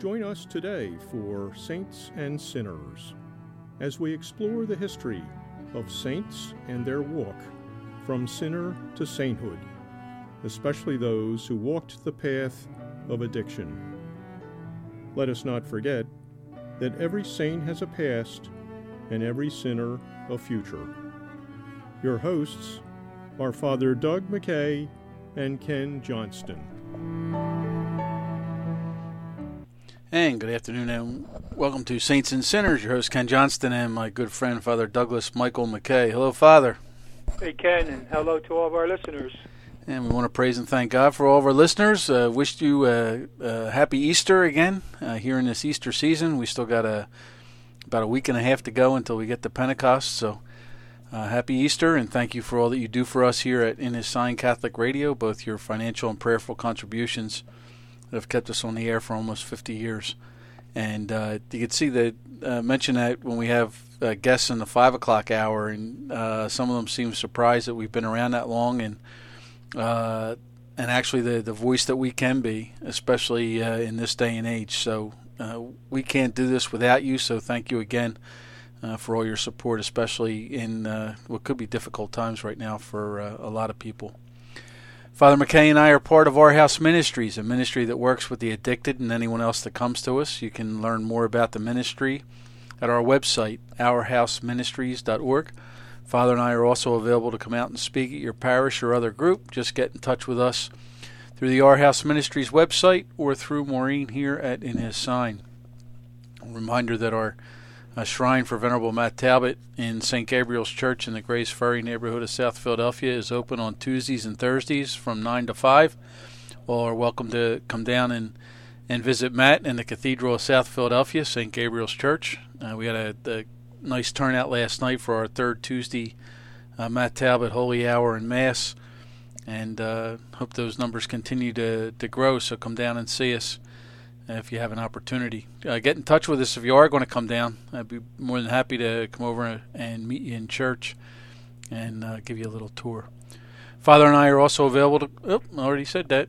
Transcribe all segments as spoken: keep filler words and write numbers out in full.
Join us today for Saints and Sinners as we explore the history of saints and their walk from sinner to sainthood, especially those who walked the path of addiction. Let us not forget that every saint has a past and every sinner a future. Your hosts are Father Doug McKay and Ken Johnston. And good afternoon and welcome to Saints and Sinners. Your host Ken Johnston and my good friend Father Douglas Michael McKay. Hello, Father. Hey, Ken, and hello to all of our listeners. And we want to praise and thank God for all of our listeners. Uh, wish you a uh, uh, happy Easter again uh, here in this Easter season. We still got a about a week and a half to go until we get to Pentecost. So uh, happy Easter, and thank you for all that you do for us here at In His Sign Catholic Radio, both your financial and prayerful contributions that have kept us on the air for almost fifty years. And uh, you can see that, uh, mention that when we have uh, guests in the five o'clock hour, and uh, some of them seem surprised that we've been around that long, and uh, and actually the, the voice that we can be, especially uh, in this day and age. So uh, we can't do this without you, so thank you again uh, for all your support, especially in uh, what could be difficult times right now for uh, a lot of people. Father McKay and I are part of Our House Ministries, a ministry that works with the addicted and anyone else that comes to us. You can learn more about the ministry at our website, our house ministries dot org. Father and I are also available to come out and speak at your parish or other group. Just get in touch with us through the Our House Ministries website or through Maureen here at In His Sign. A reminder that our uh, shrine for Venerable Matt Talbot in Saint Gabriel's Church in the Grays Ferry neighborhood of South Philadelphia is open on Tuesdays and Thursdays from nine to five. All are welcome to come down and, and visit Matt in the Cathedral of South Philadelphia, Saint Gabriel's Church. Uh, we had a, a nice turnout last night for our third Tuesday uh, Matt Talbot Holy Hour and Mass, and uh, hope those numbers continue to, to grow, so come down and see us if you have an opportunity. Uh, get in touch with us if you are going to come down. I'd be more than happy to come over and meet you in church and uh, give you a little tour. Father and I are also available to... Oh, I already said that.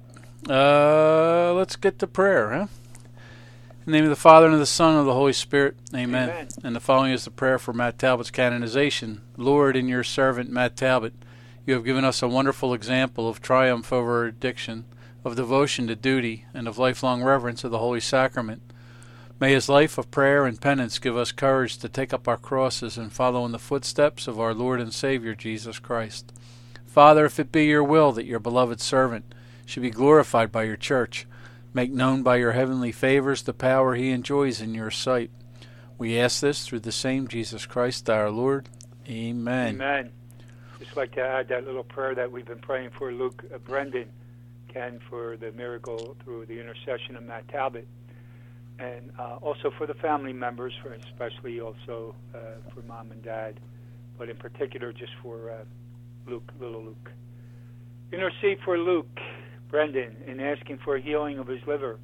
Uh, let's get to prayer, huh? In the name of the Father, and of the Son, and of the Holy Spirit. Amen. Amen. And the following is the prayer for Matt Talbot's canonization. Lord, in your servant Matt Talbot, you have given us a wonderful example of triumph over addiction, of devotion to duty, and of lifelong reverence of the Holy Sacrament. May his life of prayer and penance give us courage to take up our crosses and follow in the footsteps of our Lord and Savior, Jesus Christ. Father, if it be your will that your beloved servant should be glorified by your church, make known by your heavenly favors the power he enjoys in your sight. We ask this through the same Jesus Christ our Lord. Amen. Amen. Just like to add that little prayer that we've been praying for Luke uh, Brendan, Ken, for the miracle through the intercession of Matt Talbot, and uh, also for the family members, for especially also uh, for mom and dad, but in particular just for uh, Luke, little Luke. Intercede for Luke Brendan in asking for healing of his liver.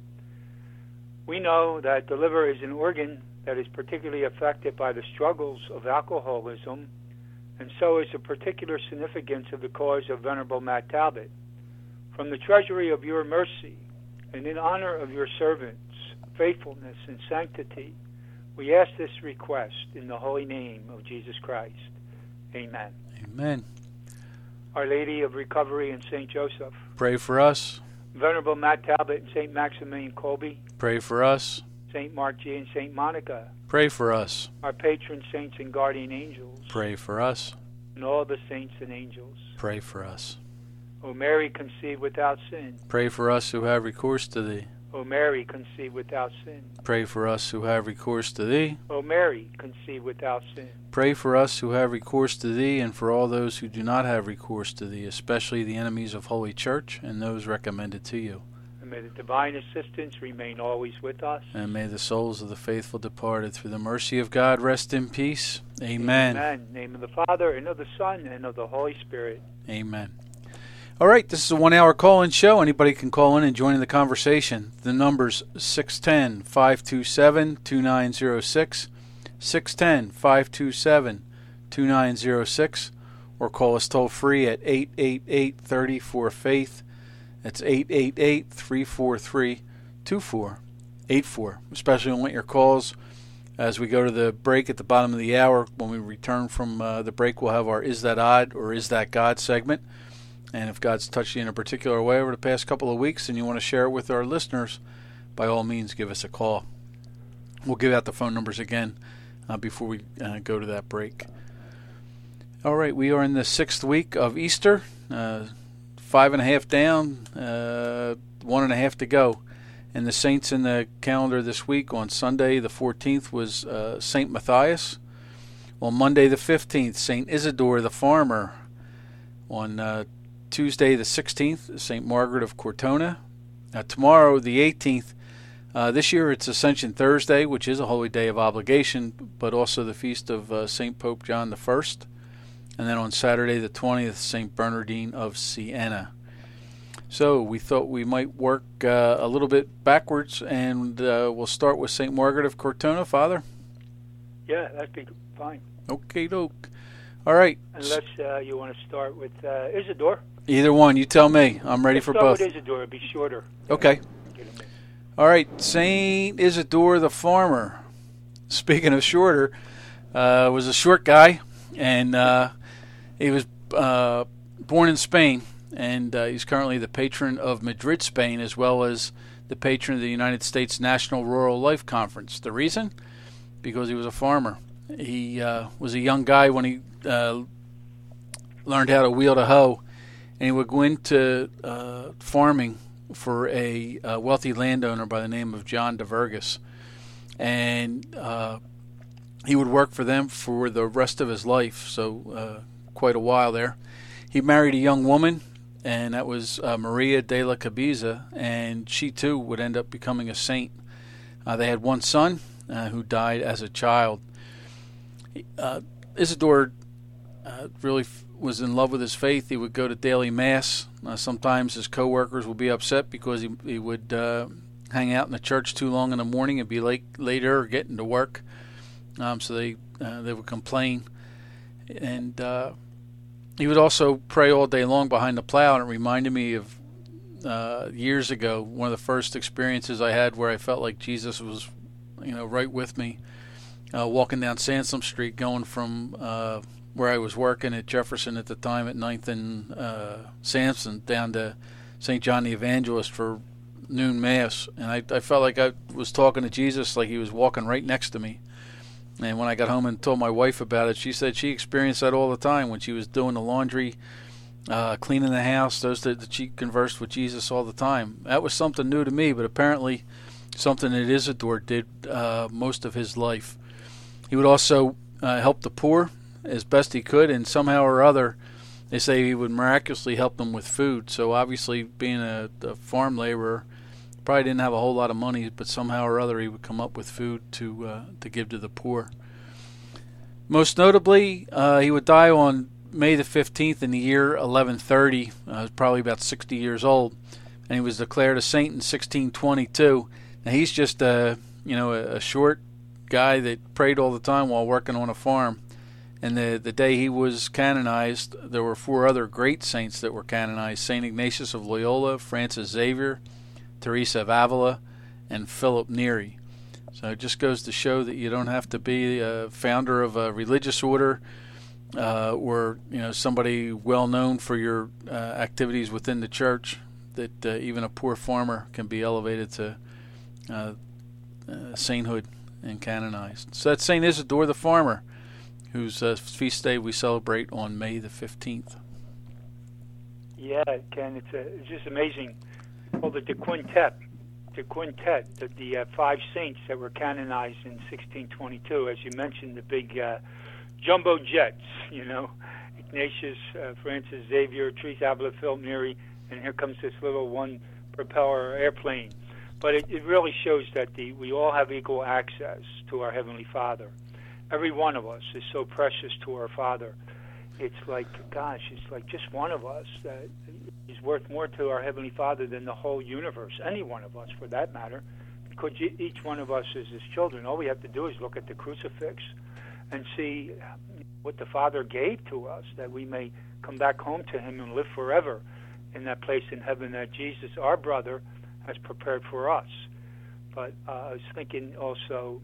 We know that the liver is an organ that is particularly affected by the struggles of alcoholism, and so is the particular significance of the cause of Venerable Matt Talbot. From the treasury of your mercy, and in honor of your servants' faithfulness and sanctity, we ask this request in the holy name of Jesus Christ. Amen. Amen. Our Lady of Recovery and Saint Joseph, Pray for us. Venerable Matt Talbot and Saint Maximilian Kolbe, Pray for us. Saint Mark G. and Saint Monica, Pray for us. our patron saints and guardian angels, Pray for us. and all the saints and angels. Pray for us. O Mary, conceived without sin. Pray for us who have recourse to thee. O Mary, conceived without sin. Pray for us who have recourse to thee. O Mary, conceived without sin. Pray for us who have recourse to thee, and for all those who do not have recourse to thee, especially the enemies of Holy Church and those recommended to you. And may the divine assistance remain always with us. And may the souls of the faithful departed through the mercy of God rest in peace. Amen. Amen. In the name of the Father, and of the Son, and of the Holy Spirit. Amen. All right, this is a one-hour call-in show. Anybody can call in and join in the conversation. The number's six one zero, five two seven, two nine zero six, six one zero, five two seven, two nine zero six, or call us toll-free at eight eight eight, three four, FAITH. That's eight eight eight, three four three, two four eight four. Especially want your calls as we go to the break at the bottom of the hour. When we return from uh, the break, we'll have our Is That Odd or Is That God segment. And if God's touched you in a particular way over the past couple of weeks and you want to share it with our listeners, by all means, give us a call. We'll give out the phone numbers again uh, before we uh, go to that break. All right, we are in the sixth week of Easter. Uh, five and a half down, uh, one and a half to go. And the saints in the calendar this week, on Sunday the fourteenth was uh, Saint Matthias. On Monday the fifteenth, Saint Isidore the Farmer. On uh, Tuesday the sixteenth, Saint Margaret of Cortona. Uh, tomorrow the eighteenth, uh, this year it's Ascension Thursday, which is a holy day of obligation, but also the feast of uh, Saint Pope John the First. And then on Saturday the twentieth, Saint Bernardine of Siena. So we thought we might work uh, a little bit backwards, and uh, we'll start with Saint Margaret of Cortona, Father. Yeah, that'd be fine. Okay, doke. All right. Unless uh, you want to start with uh, Isidore. Either one, you tell me. I'm ready Let's for start both. With Isidore, it'll be shorter. Okay. All right, Saint Isidore the Farmer. Speaking of shorter, uh, was a short guy, and uh, he was uh, born in Spain, and uh, he's currently the patron of Madrid, Spain, as well as the patron of the United States National Rural Life Conference. The reason? Because he was a farmer. He uh, was a young guy when he uh, learned how to wield a hoe, and he would go into uh, farming for a, a wealthy landowner by the name of John de Vergas. And uh, he would work for them for the rest of his life, so uh, quite a while there. He married a young woman, and that was uh, Maria de la Cabeza, and she too would end up becoming a saint. Uh, they had one son uh, who died as a child. Uh, Isidore uh, really f- was in love with his faith. He would go to daily mass. Uh, sometimes his co-workers would be upset because he, he would uh, hang out in the church too long in the morning and be late later getting to work. Um, so they uh, they would complain. And uh, he would also pray all day long behind the plow, and it reminded me of uh, years ago, one of the first experiences I had where I felt like Jesus was, you know, right with me, uh, walking down Sansom Street, going from uh, where I was working at Jefferson at the time at ninth and uh, Sampson down to Saint John the Evangelist for noon mass, and I, I felt like I was talking to Jesus like he was walking right next to me. And when I got home and told my wife about it, she said she experienced that all the time when she was doing the laundry, uh, cleaning the house. Those that, that she conversed with Jesus all the time. That was something new to me, but apparently something that Isidore did uh, most of his life. He would also uh, help the poor as best he could, and somehow or other, they say he would miraculously help them with food. So obviously, being a, a farm laborer, probably didn't have a whole lot of money, but somehow or other he would come up with food to uh, to give to the poor. Most notably, uh, he would die on May the fifteenth in the year eleven thirty. Uh, he was probably about sixty years old, and he was declared a saint in sixteen twenty-two. Now he's just a you know a, a short guy that prayed all the time while working on a farm. And the the day he was canonized, there were four other great saints that were canonized: Saint Ignatius of Loyola, Francis Xavier, Teresa of Avila, and Philip Neri. So it just goes to show that you don't have to be a founder of a religious order uh, or you know somebody well known for your uh, activities within the church. That uh, even a poor farmer can be elevated to uh, uh, sainthood and canonized. So that's Saint Isidore the Farmer, whose uh, feast day we celebrate on May the fifteenth. Yeah, Ken, it's, a, it's just amazing. Called it the Quintet, the Quintet, the, the uh, five saints that were canonized in sixteen twenty-two. As you mentioned, the big uh, jumbo jets, you know, Ignatius, uh, Francis Xavier, Teresa Avila, Philip Neri, and here comes this little one-propeller airplane. But it, it really shows that the, we all have equal access to our Heavenly Father. Every one of us is so precious to our Father. It's like, gosh, it's like just one of us that is worth more to our Heavenly Father than the whole universe, any one of us for that matter, because each one of us is His children. All we have to do is look at the crucifix and see what the Father gave to us, that we may come back home to Him and live forever in that place in heaven that Jesus, our brother, has prepared for us. But uh, I was thinking also,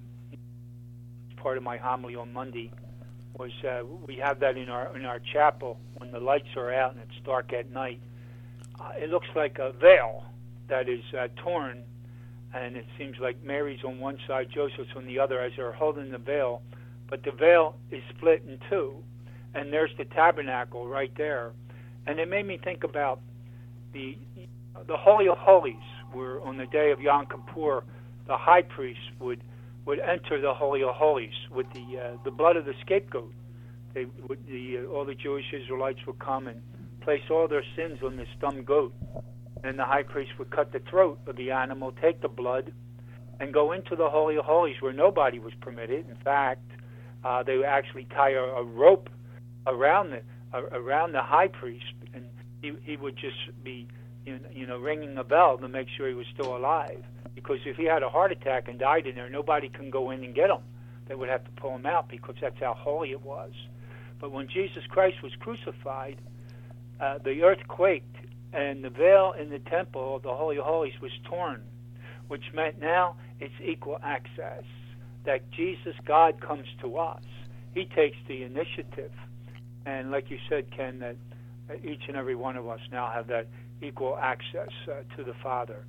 part of my homily on Monday was uh, we have that in our in our chapel when the lights are out and it's dark at night. Uh, it looks like a veil that is uh, torn, and it seems like Mary's on one side, Joseph's on the other as they're holding the veil, but the veil is split in two, and there's the tabernacle right there. And it made me think about the the Holy of Holies, where on the day of Yom Kippur, the high priest would would enter the Holy of Holies with the uh, the blood of the scapegoat. They would, the uh, all the Jewish Israelites would come and place all their sins on this dumb goat, and the high priest would cut the throat of the animal, take the blood, and go into the Holy of Holies where nobody was permitted. In fact, uh, they would actually tie a, a rope around the uh, around the high priest, and he he would just be you know ringing a bell to make sure he was still alive. Because if he had a heart attack and died in there, nobody can go in and get him. They would have to pull him out because that's how holy it was. But when Jesus Christ was crucified, uh, the earth quaked, and the veil in the temple of the Holy of Holies was torn, which meant now it's equal access, that Jesus, God, comes to us. He takes the initiative. And like you said, Ken, that each and every one of us now have that equal access uh, to the Father.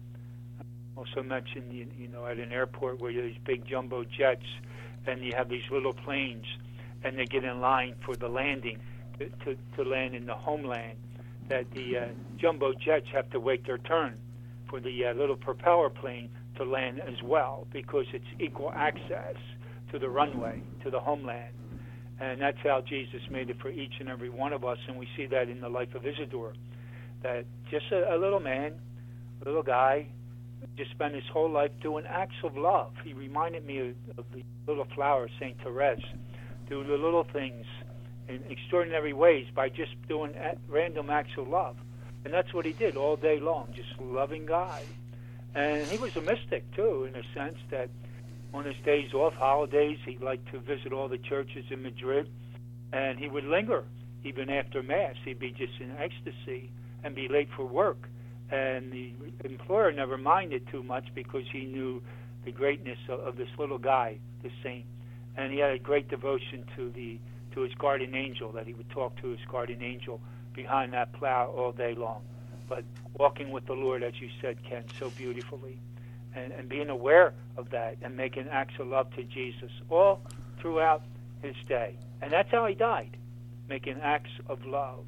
Also mentioned, you, you know, at an airport where there's big jumbo jets and you have these little planes and they get in line for the landing to, to, to land in the homeland, that the uh, jumbo jets have to wait their turn for the uh, little propeller plane to land as well, because it's equal access to the runway, to the homeland. And that's how Jesus made it for each and every one of us, and we see that in the life of Isidore, that just a, a little man, a little guy, just spent his whole life doing acts of love. He reminded me of, of the little flower, Saint Therese, do the little things in extraordinary ways by just doing random acts of love. And that's what he did all day long, just loving God. And he was a mystic, too, in a sense that on his days off, holidays, he liked to visit all the churches in Madrid, and he would linger even after Mass. He'd be just in ecstasy and be late for work. And the employer never minded too much because he knew the greatness of, of this little guy, this saint. And he had a great devotion to the to his guardian angel, that he would talk to his guardian angel behind that plow all day long. But walking with the Lord, as you said, Ken, so beautifully, and, and being aware of that and making acts of love to Jesus all throughout his day. And that's how he died, making acts of love.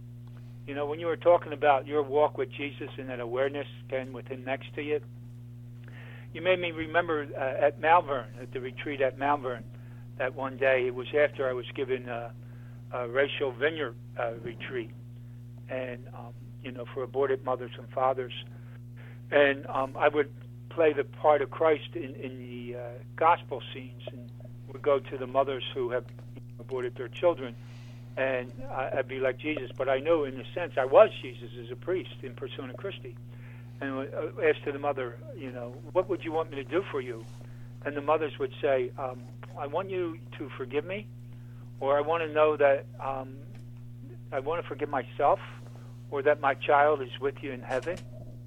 You know, when you were talking about your walk with Jesus and that awareness, Ken, with him next to you, you made me remember uh, at Malvern, at the retreat at Malvern, that one day, it was after I was given a, a racial vineyard uh, retreat, and, um, you know, for aborted mothers and fathers. And um, I would play the part of Christ in, in the uh, gospel scenes, and would go to the mothers who have aborted their children, and I'd be like Jesus, but I knew in a sense I was Jesus as a priest in persona Christi. And I asked the mother, you know, what would you want me to do for you? And the mothers would say, um, I want you to forgive me, or I want to know that um, I want to forgive myself, or that my child is with you in heaven,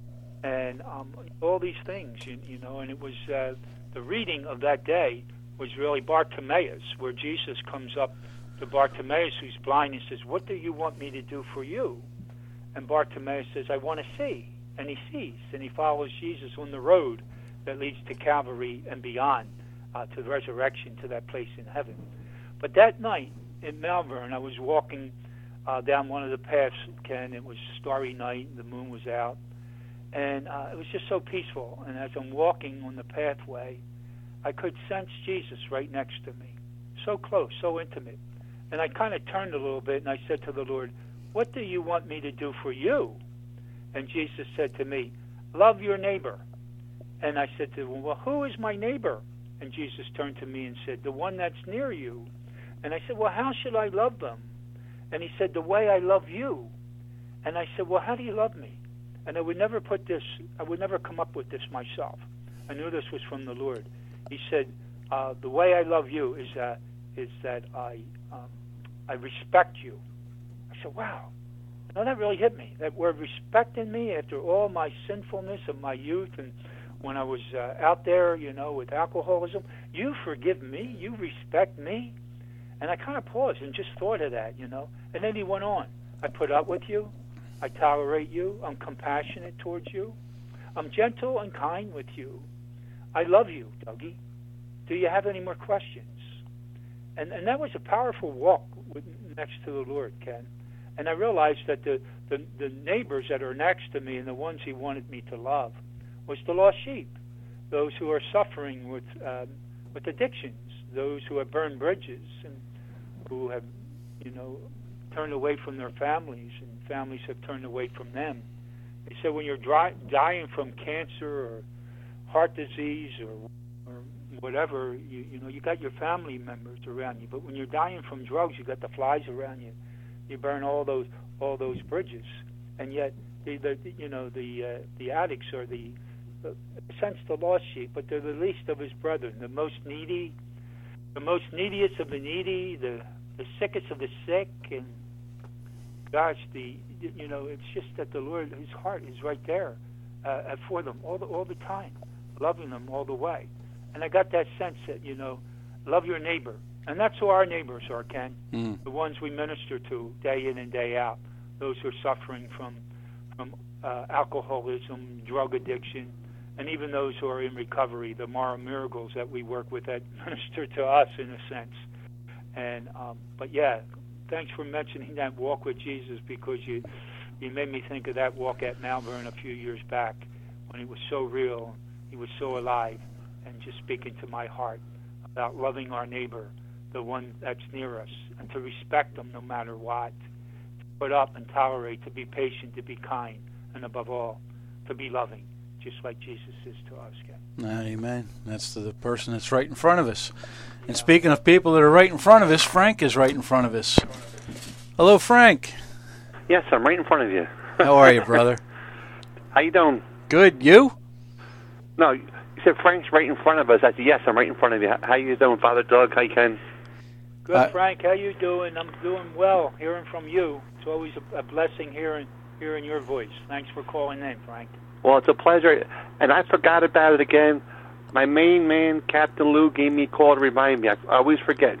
and um, all these things, you, you know. And it was uh, the reading of that day was really Bartimaeus, where Jesus comes up to Bartimaeus, who's blind, and says, what do you want me to do for you? And Bartimaeus says, I want to see. And he sees, and he follows Jesus on the road that leads to Calvary and beyond, uh, to the resurrection, to that place in heaven. But that night in Malvern, I was walking uh, down one of the paths, Ken. It was a starry night, the moon was out, and uh, it was just so peaceful. And as I'm walking on the pathway, I could sense Jesus right next to me, so close, so intimate. And I kind of turned a little bit, and I said to the Lord, what do you want me to do for you? And Jesus said to me, love your neighbor. And I said to him, well, who is my neighbor? And Jesus turned to me and said, the one that's near you. And I said, well, how should I love them? And he said, the way I love you. And I said, well, how do you love me? And I would never put this, I would never come up with this myself. I knew this was from the Lord. He said, uh, the way I love you is, uh, is that I, um, I respect you. I said, wow. Now that really hit me. That word respect in me, after all my sinfulness of my youth and when I was uh, out there, you know, with alcoholism. You forgive me. You respect me. And I kind of paused and just thought of that, you know. And then he went on. I put up with you. I tolerate you. I'm compassionate towards you. I'm gentle and kind with you. I love you, Dougie. Do you have any more questions? And and that was a powerful walk with, next to the Lord, Ken. And I realized that the, the, the neighbors that are next to me and the ones he wanted me to love was the lost sheep, those who are suffering with um, with addictions, those who have burned bridges and who have, you know, turned away from their families, and families have turned away from them. He said when you're dry, dying from cancer or heart disease or or whatever, you you know, you got your family members around you. But when you're dying from drugs, you got the flies around you. You burn all those all those bridges, and yet the, the you know the uh, the addicts are the, the in a sense the lost sheep, but they're the least of his brethren, the most needy, the most neediest of the needy, the the sickest of the sick, and gosh, the you know it's just that the Lord, his heart is right there uh, for them all the all the time, loving them all the way. And I got that sense that, you know, love your neighbor. And that's who our neighbors are, Ken. Mm. The ones we minister to day in and day out. Those who are suffering from from uh, alcoholism, drug addiction, and even those who are in recovery, the Mara Miracles that we work with that minister to us in a sense. And um, but yeah, thanks for mentioning that walk with Jesus, because you you made me think of that walk at Malvern a few years back when it was so real, he was so alive, and just speaking to my heart about loving our neighbor, the one that's near us, and to respect them no matter what, to put up and tolerate, to be patient, to be kind, and above all, to be loving, just like Jesus is to us. Ken. Amen. That's the person that's right in front of us. And yeah. Speaking of people that are right in front of us, Frank is right in front of us. Hello, Frank. Yes, I'm right in front of you. How are you, brother? How you doing? Good. You? No, you said Frank's right in front of us. I said, yes, I'm right in front of you. How you doing, Father Doug? How you Ken? Good, uh, Frank. How you doing? I'm doing well. Hearing from you, it's always a, a blessing hearing hearing your voice. Thanks for calling in, Frank. Well, it's a pleasure. And I forgot about it again. My main man, Captain Lou, gave me a call to remind me. I, I always forget.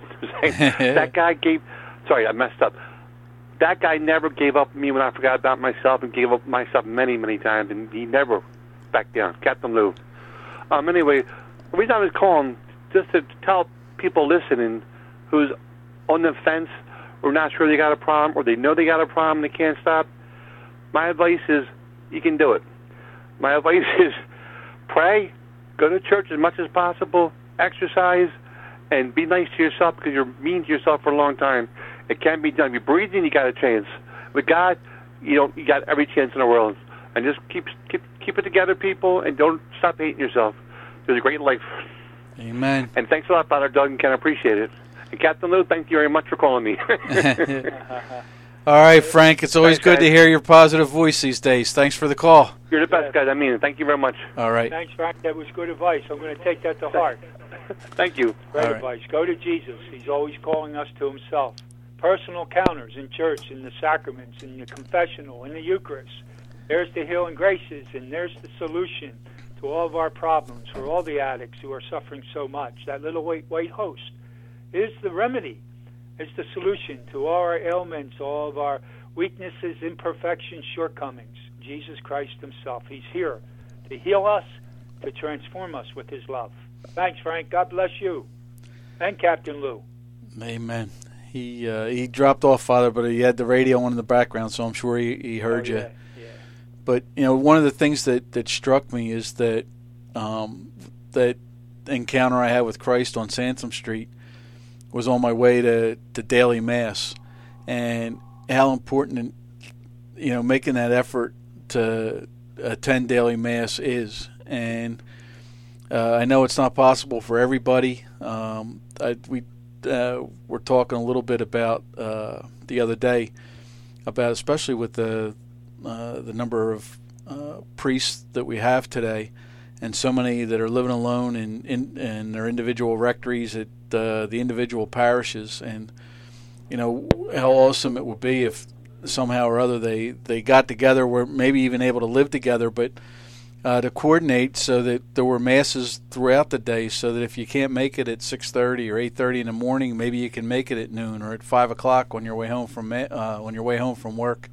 That guy gave... Sorry, I messed up. That guy never gave up on me when I forgot about myself, and gave up myself many, many times, and he never backed down. Captain Lou. Um, anyway, the reason I was calling, just to tell people listening who's on the fence or not sure they got a problem, or they know they got a problem they can't stop, my advice is you can do it. My advice is pray, go to church as much as possible, exercise, and be nice to yourself, because you're mean to yourself for a long time. It can be done. If you're breathing, you got a chance. With God, you don't. You got every chance in the world. And just keep keep keep it together, people, and don't stop hating yourself. There's a great life. Amen. And thanks a lot, Father Doug and Ken. I appreciate it. And Captain Lou, thank you very much for calling me. All right, Frank. It's always Thanks, good guys. to hear your positive voice these days. Thanks for the call. You're the best, guys. I mean it. Thank you very much. All right. Thanks, Frank. That was good advice. I'm going to take that to heart. Thank you. Great All advice. right. Go to Jesus. He's always calling us to himself. Personal encounters in church, in the sacraments, in the confessional, in the Eucharist. There's the healing graces, and there's the solution to all of our problems for all the addicts who are suffering so much. That little white, white host is the remedy. It's the solution to all our ailments, all of our weaknesses, imperfections, shortcomings. Jesus Christ himself. He's here to heal us, to transform us with his love. Thanks, Frank. God bless you. And Captain Lou. Amen. He uh, he dropped off, Father, but he had the radio on in the background, so I'm sure he, he heard oh, yeah, you. Yeah. But, you know, one of the things that, that struck me is that um, that encounter I had with Christ on Sansom Street was on my way to, to daily Mass, and how important, you know, making that effort to attend daily Mass is. And uh, I know it's not possible for everybody. Um, I, we uh, were talking a little bit about uh, the other day about, especially with the uh, the number of uh, priests that we have today, and so many that are living alone in in, in their individual rectories at uh, the individual parishes, and you know how awesome it would be if somehow or other they, they got together, were maybe even able to live together, but uh, to coordinate so that there were masses throughout the day, so that if you can't make it at six thirty or eight thirty in the morning, maybe you can make it at noon or at five o'clock on your way home from uh, on your way home from work.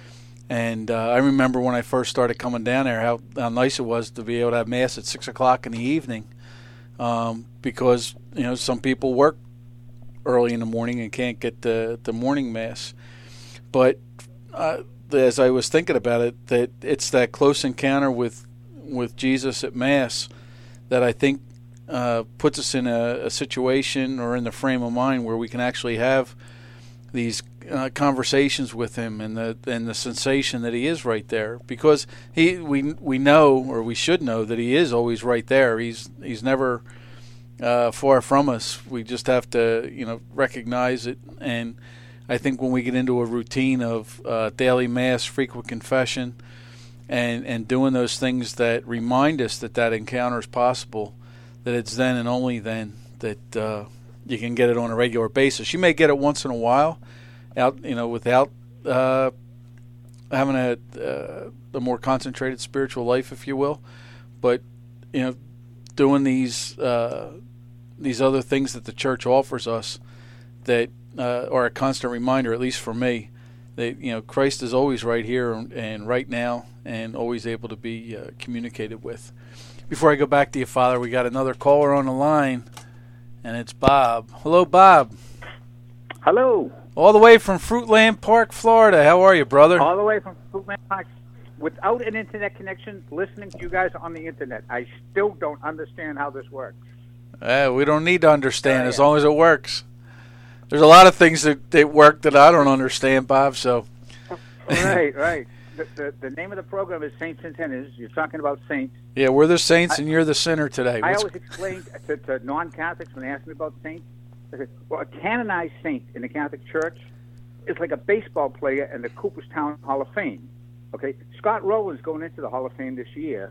And uh, I remember when I first started coming down there, how, how nice it was to be able to have mass at six o'clock in the evening, um, because you know some people work early in the morning and can't get the the morning mass. But uh, as I was thinking about it, that it's that close encounter with with Jesus at Mass that I think uh, puts us in a, a situation or in the frame of mind where we can actually have these uh, conversations with him, and the and the sensation that he is right there, because he we we know, or we should know, that he is always right there. He's he's never uh, far from us. We just have to you know recognize it. And I think when we get into a routine of uh, daily Mass, frequent confession, and and doing those things that remind us that that encounter is possible, that it's then and only then that uh, you can get it on a regular basis. You may get it once in a while, out you know, without uh, having a uh, a more concentrated spiritual life, if you will. But you know, doing these uh, these other things that the church offers us, that uh, are a constant reminder, at least for me, that you know Christ is always right here and right now, and always able to be uh, communicated with. Before I go back to you, Father, we got another caller on the line, and it's Bob. Hello, Bob. Hello. All the way from Fruitland Park, Florida. How are you, brother? All the way from Fruitland Park. Without an internet connection, listening to you guys on the internet, I still don't understand how this works. Uh, we don't need to understand, as long as it works. There's a lot of things that, that work that I don't understand, Bob. So. Right, right. The, the, the name of the program is Saints and Sinners. You're talking about saints. Yeah, we're the saints, I, and you're the sinner today. I What's... always explain to, to non-Catholics when they ask me about saints. I say, well, a canonized saint in the Catholic Church is like a baseball player in the Cooperstown Hall of Fame. Okay, Scott Rowland's going into the Hall of Fame this year.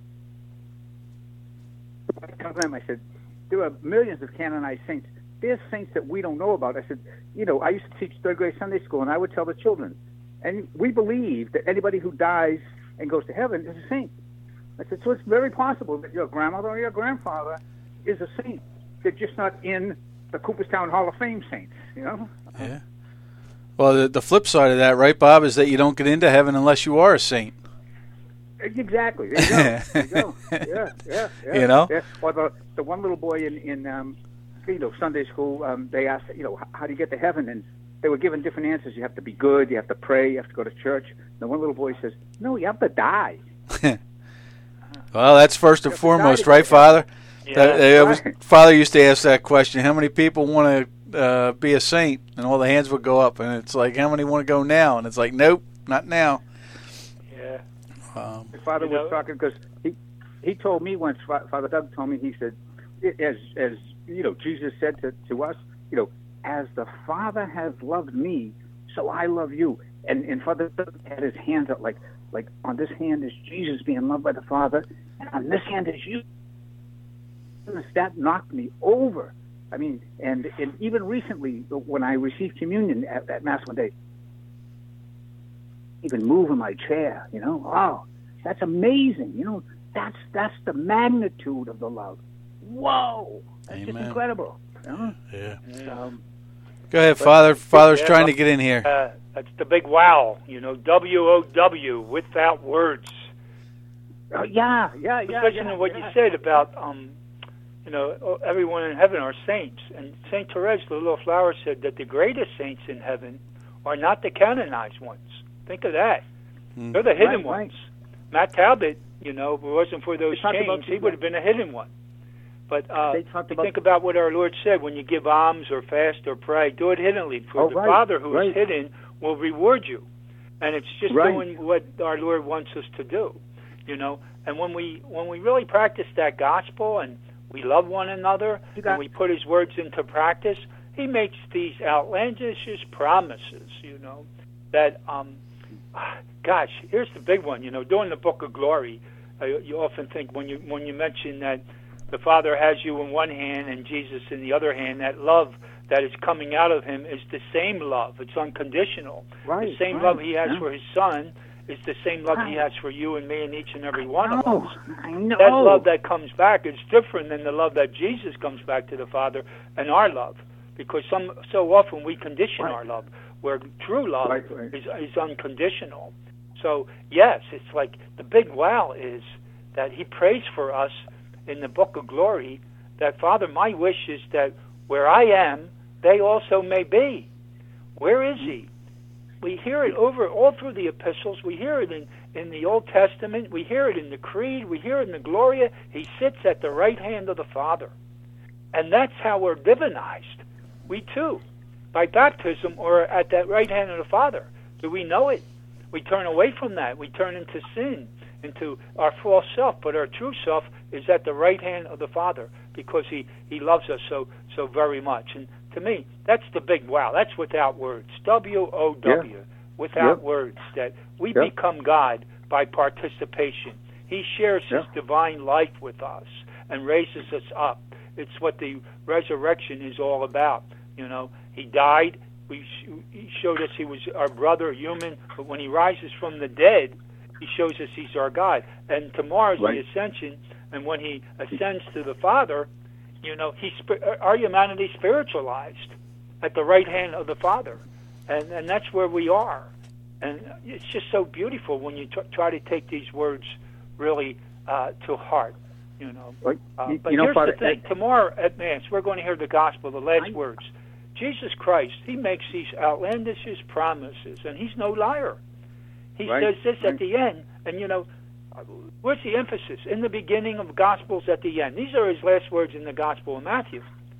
I told them, I said, there are millions of canonized saints. There's saints that we don't know about. I said, you know, I used to teach third grade Sunday school, and I would tell the children, and we believe that anybody who dies and goes to heaven is a saint. I said, so it's very possible that your grandmother or your grandfather is a saint. They're just not in the Cooperstown Hall of Fame saints, you know? Yeah. Well, the, the flip side of that, right, Bob, is that you don't get into heaven unless you are a saint. Exactly. There you go. There you go. Yeah, yeah, yeah. You know? Yeah. Or the, the one little boy in, in um, you know, Sunday school, um, they asked, you know, how do you get to heaven? And they were given different answers. You have to be good, you have to pray, you have to go to church. And one little boy says, no, you have to die. Well, that's first and foremost, right, Father? Yeah. That, that was, Father used to ask that question, how many people want to uh, be a saint? And all the hands would go up. And it's like, how many want to go now? And it's like, nope, not now. Yeah. Um, My father you was know, talking because he, he told me once, Father Doug told me, he said, as, as you know, Jesus said to, to us, you know, as the Father has loved me, so I love you. And, and Father Doug had his hands up like, like on this hand is Jesus being loved by the Father, and on this hand is you. That knocked me over. I mean, and, and even recently, when I received communion at, at Mass one day, even move in my chair, you know, oh, that's amazing. You know, that's that's the magnitude of the love. Whoa, that's Amen. just incredible. You know? Yeah. Um, Go ahead, Father. Father's yeah, trying to get in here. Uh, that's the big wow, you know, W O W, without words. Oh, yeah, yeah, yeah. Listen yeah, to what yeah. you said about, um, you know, everyone in heaven are saints. And Saint Therese, the little flower, said that the greatest saints in heaven are not the canonized ones. Think of that. Mm. They're the hidden right, ones. Right. Matt Talbot, you know, if it wasn't for those chains, he would have been a hidden one. But uh, about think about what our Lord said, when you give alms or fast or pray, do it hiddenly, for oh, the right, Father who right. is hidden will reward you. And it's just right. doing what our Lord wants us to do, you know. And when we when we really practice that gospel and we love one another and we put His words into practice, He makes these outlandish promises, you know, that, um, gosh, here's the big one, you know, during the Book of Glory, uh, you often think when you when you mention that the Father has you in one hand and Jesus in the other hand, that love that is coming out of Him is the same love. It's unconditional. Right, the same right, love He has yeah. for His Son is the same love He has for you and me and each and every one of us. I know. That love that comes back is different than the love that Jesus comes back to the Father and our love, because some so often we condition Right. our love, where true love Right, right. is is unconditional. So yes, it's like the big wow is that He prays for us in the Book of Glory, that Father, my wish is that where I am, they also may be. Where is He? We hear it over all through the epistles. We hear it in, in the Old Testament. We hear it in the Creed. We hear it in the Gloria. He sits at the right hand of the Father. And that's how we're divinized. We too, by baptism, or at that right hand of the Father. Do we know it? We turn away from that. We turn into sin, into our false self. But our true self is at the right hand of the Father, because He, he loves us so so very much. And to me, that's the big wow. That's without words. W O W, Yeah. without Yep. words, that we Yep. become God by participation. He shares His Yep. divine life with us and raises us up. It's what the resurrection is all about. You know, He died. We sh- He showed us He was our brother, human. But when He rises from the dead, He shows us He's our God. And tomorrow's Right. the ascension. And when He ascends to the Father, you know, He our humanity spiritualized at the right hand of the Father, and and that's where we are. And it's just so beautiful when you t- try to take these words really uh, to heart. You know, Right. uh, You- but you know, here's Father, the thing: tomorrow at Mass, we're going to hear the Gospel, the last I- words. Jesus Christ, He makes these outlandish promises, and He's no liar. He Right, says this right. at the end, and you know, where's the emphasis? In the beginning of Gospels, at the end. These are His last words in the Gospel of Matthew.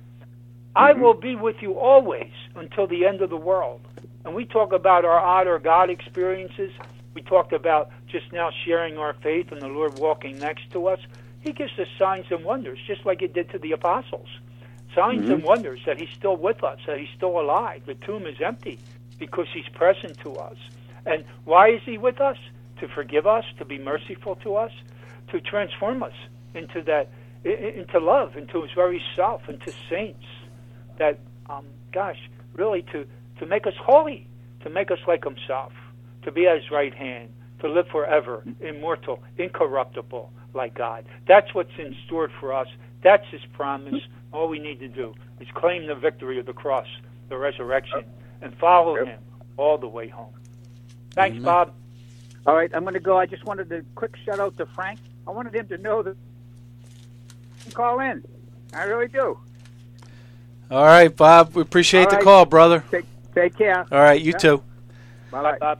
I Mhm. will be with you always until the end of the world. And we talk about our odd or God experiences. We talked about just now sharing our faith and the Lord walking next to us. He gives us signs and wonders, just like He did to the apostles. Signs Mhm. and wonders that He's still with us, that He's still alive. The tomb is empty because He's present to us. And why is He with us? To forgive us, to be merciful to us, to transform us into that, i- into love, into His very self, into saints. That, um, gosh, really to, to make us holy, to make us like Himself, to be at His right hand, to live forever, immortal, incorruptible, like God. That's what's in store for us. That's His promise. All we need to do is claim the victory of the cross, the resurrection, and follow Yep. Him all the way home. Thanks, Amen. Bob. All right, I'm going to go. I just wanted a quick shout out to Frank. I wanted him to know that he can call in. I really do. All right, Bob. We appreciate All the right. call, brother. Take take care. All right, you Yeah. too. Bye Bye, bye. Bob.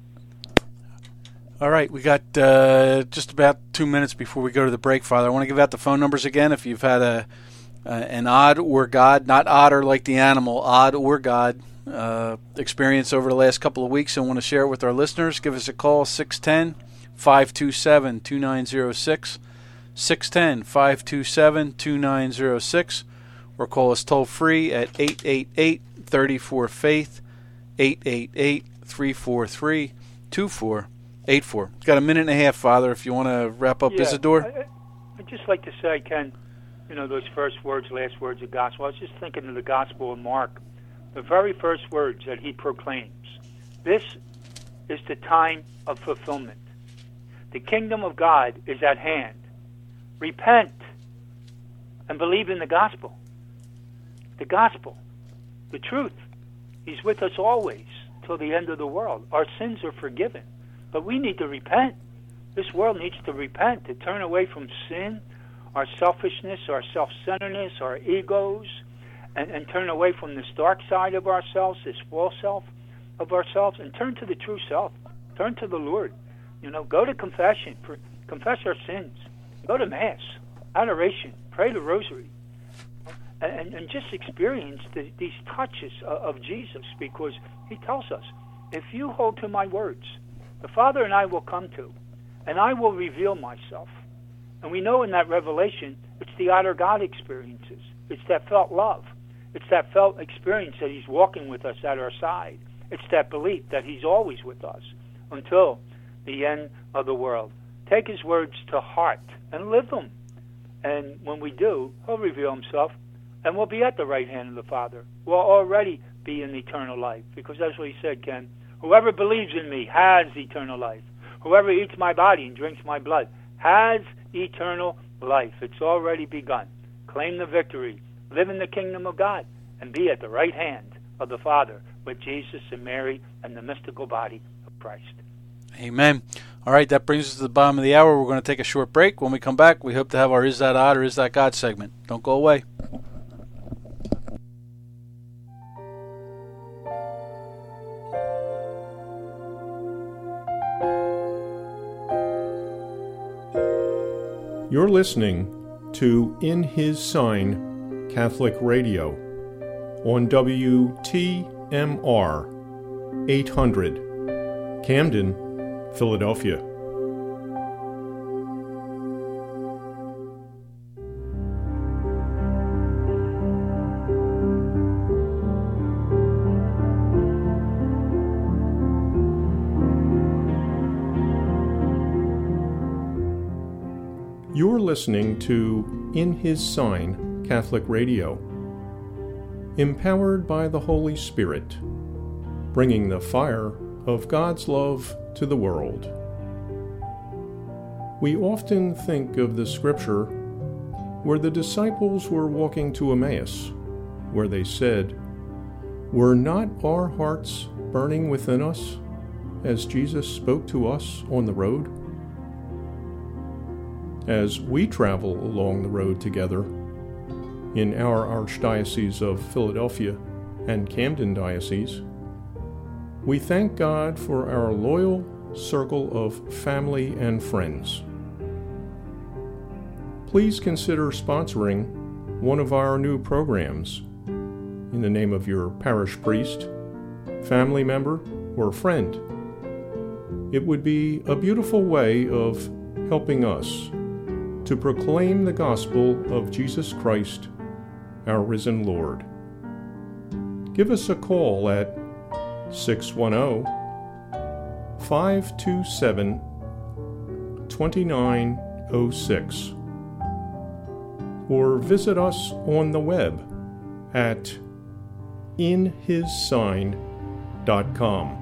All right, we got uh, just about two minutes before we go to the break, Father. I want to give out the phone numbers again. If you've had a uh, an odd or God, not otter like the animal, odd or God uh, experience over the last couple of weeks and want to share it with our listeners, give us a call, six one zero, five two seven, two nine zero six, six one zero, five two seven, two nine zero six, or call us toll-free at eight eight eight, three four, faith, eight eight eight, three four three, two four eight four. Got a minute and a half, Father, if you want to wrap up Yeah, Isidore. I, I'd just like to say, Ken, you know, those first words, last words of gospel. I was just thinking of the Gospel of Mark. The very first words that He proclaims. This is the time of fulfillment. The kingdom of God is at hand. Repent and believe in the gospel. The gospel, the truth. He's with us always till the end of the world. Our sins are forgiven. But we need to repent. This world needs to repent, to turn away from sin, our selfishness, our self-centeredness, our egos, and, and turn away from this dark side of ourselves, this false self of ourselves, and turn to the true self. Turn to the Lord. You know, go to confession, for, confess our sins. Go to Mass, adoration, pray the Rosary, and, and just experience the, these touches of, of Jesus, because He tells us, if you hold to my words, the Father and I will come to, and I will reveal myself. And we know in that revelation, it's the outer God experiences. It's that felt love. It's that felt experience that He's walking with us at our side. It's that belief that He's always with us until the end of the world. Take His words to heart and live them. And when we do, He'll reveal Himself, and we'll be at the right hand of the Father. We'll already be in eternal life, because that's what He said, Ken. Whoever believes in me has eternal life. Whoever eats my body and drinks my blood has eternal life. It's already begun. Claim the victory. Live in the kingdom of God and be at the right hand of the Father with Jesus and Mary and the mystical body of Christ. Amen. All right, that brings us to the bottom of the hour. We're going to take a short break. When we come back, we hope to have our Is That Odd or Is That God segment. Don't go away. You're listening to In His Sign Catholic Radio on W T M R eight hundred, Camden, Philadelphia. You're listening to In His Sign Catholic Radio, empowered by the Holy Spirit, bringing the fire of God's love to the world. We often think of the scripture where the disciples were walking to Emmaus, where they said, "Were not our hearts burning within us as Jesus spoke to us on the road?" As we travel along the road together in our Archdiocese of Philadelphia and Camden Diocese, we thank God for our loyal circle of family and friends. Please consider sponsoring one of our new programs in the name of your parish priest, family member, or friend. It would be a beautiful way of helping us to proclaim the gospel of Jesus Christ, our risen Lord. Give us a call at six one zero, five two seven, two nine zero six or visit us on the web at in his sign dot com.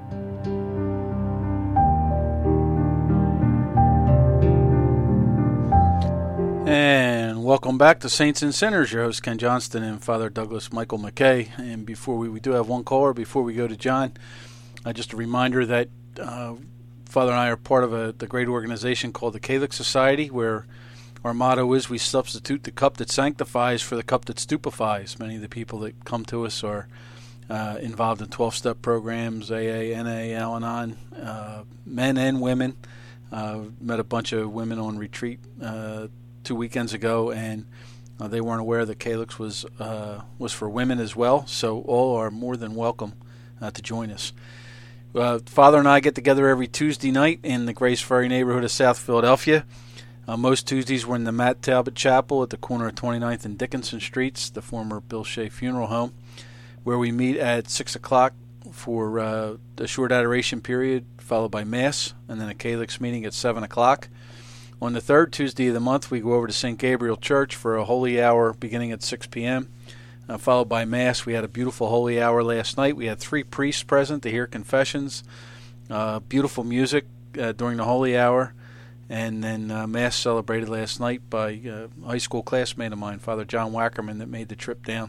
And welcome back to Saints and Sinners. Your host Ken Johnston and Father Douglas Michael McKay. And before we, we do have one caller before we go to John. Uh, just a reminder that uh, Father and I are part of a the great organization called the Catholic Society, where our motto is we substitute the cup that sanctifies for the cup that stupefies. Many of the people that come to us are uh, involved in twelve-step programs, A A, N A, Al-Anon, uh, men and women. Uh, met a bunch of women on retreat uh, two weekends ago, and uh, they weren't aware that Calyx was uh, was for women as well. So all are more than welcome uh, to join us. Uh, Father and I get together every Tuesday night in the Grace Ferry neighborhood of South Philadelphia. Uh, most Tuesdays we're in the Matt Talbot Chapel at the corner of twenty-ninth and Dickinson Streets, the former Bill Shea Funeral Home, where we meet at six o'clock for uh, a short adoration period, followed by Mass, and then a Calyx meeting at seven o'clock. On the third Tuesday of the month, we go over to Saint Gabriel Church for a holy hour beginning at six p.m., uh, followed by Mass. We had a beautiful holy hour last night. We had three priests present to hear confessions, uh, beautiful music uh, during the holy hour, and then uh, Mass celebrated last night by uh, a high school classmate of mine, Father John Wackerman, that made the trip down.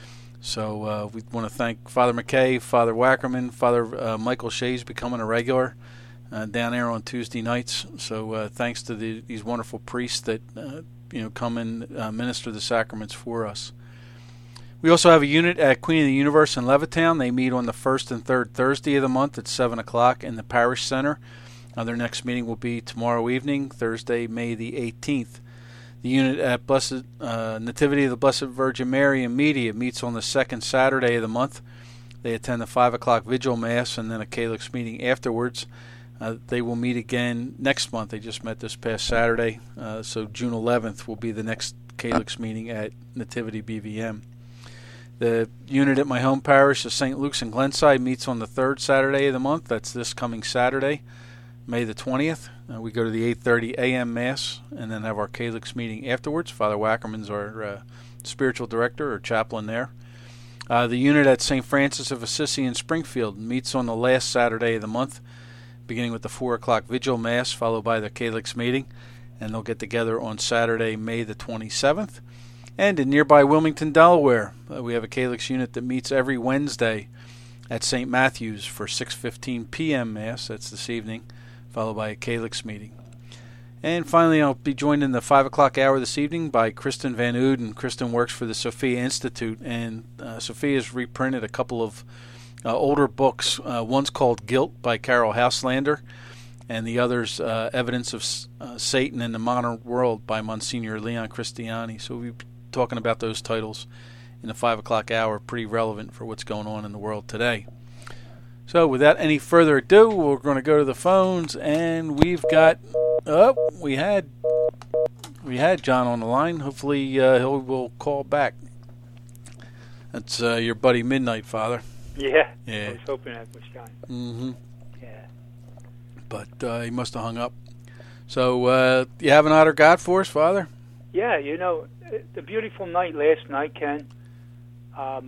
So uh, we want to thank Father McKay, Father Wackerman, Father uh, Michael Shea's becoming a regular uh, down there on Tuesday nights. So uh, thanks to the, these wonderful priests that uh, you know come and uh, minister the sacraments for us. We also have a unit at Queen of the Universe in Levittown. They meet on the first and third Thursday of the month at seven o'clock in the Parish Center. Uh, their next meeting will be tomorrow evening, Thursday, May the eighteenth. The unit at Blessed uh, Nativity of the Blessed Virgin Mary in Media meets on the second Saturday of the month. They attend the five o'clock Vigil Mass and then a Calyx meeting afterwards. Uh, they will meet again next month. They just met this past Saturday, uh, so June eleventh will be the next Calyx meeting at Nativity B V M. The unit at my home parish of Saint Luke's in Glenside meets on the third Saturday of the month. That's this coming Saturday, May the twentieth. Uh, we go to the eight thirty a.m. Mass and then have our Calyx meeting afterwards. Father Wackerman's our uh, spiritual director or chaplain there. Uh, the unit at Saint Francis of Assisi in Springfield meets on the last Saturday of the month, beginning with the four o'clock Vigil Mass, followed by the Calyx meeting. And they'll get together on Saturday, May the twenty-seventh. And in nearby Wilmington, Delaware, uh, we have a Calyx unit that meets every Wednesday at Saint Matthew's for six fifteen p.m. Mass. That's this evening, followed by a Calyx meeting. And finally, I'll be joined in the five o'clock hour this evening by Kristen Van Uden. Kristen works for the Sophia Institute, and uh, Sophia has reprinted a couple of uh, older books. Uh, one's called Guilt by Carol Houselander, and the other's uh, Evidence of uh, Satan in the Modern World by Monsignor Leon Christiani. So we'll be talking about those titles in the five o'clock hour, pretty relevant for what's going on in the world today. So without any further ado, we're going to go to the phones, and we've got, oh, we had we had John on the line. Hopefully uh, he will call back. That's uh, your buddy Midnight, Father. Yeah, yeah. I was hoping that was John. Mm-hmm. Yeah. But uh, he must have hung up. So, uh, you have an honor God for us, Father? Yeah, you know, the beautiful night last night, Ken, um,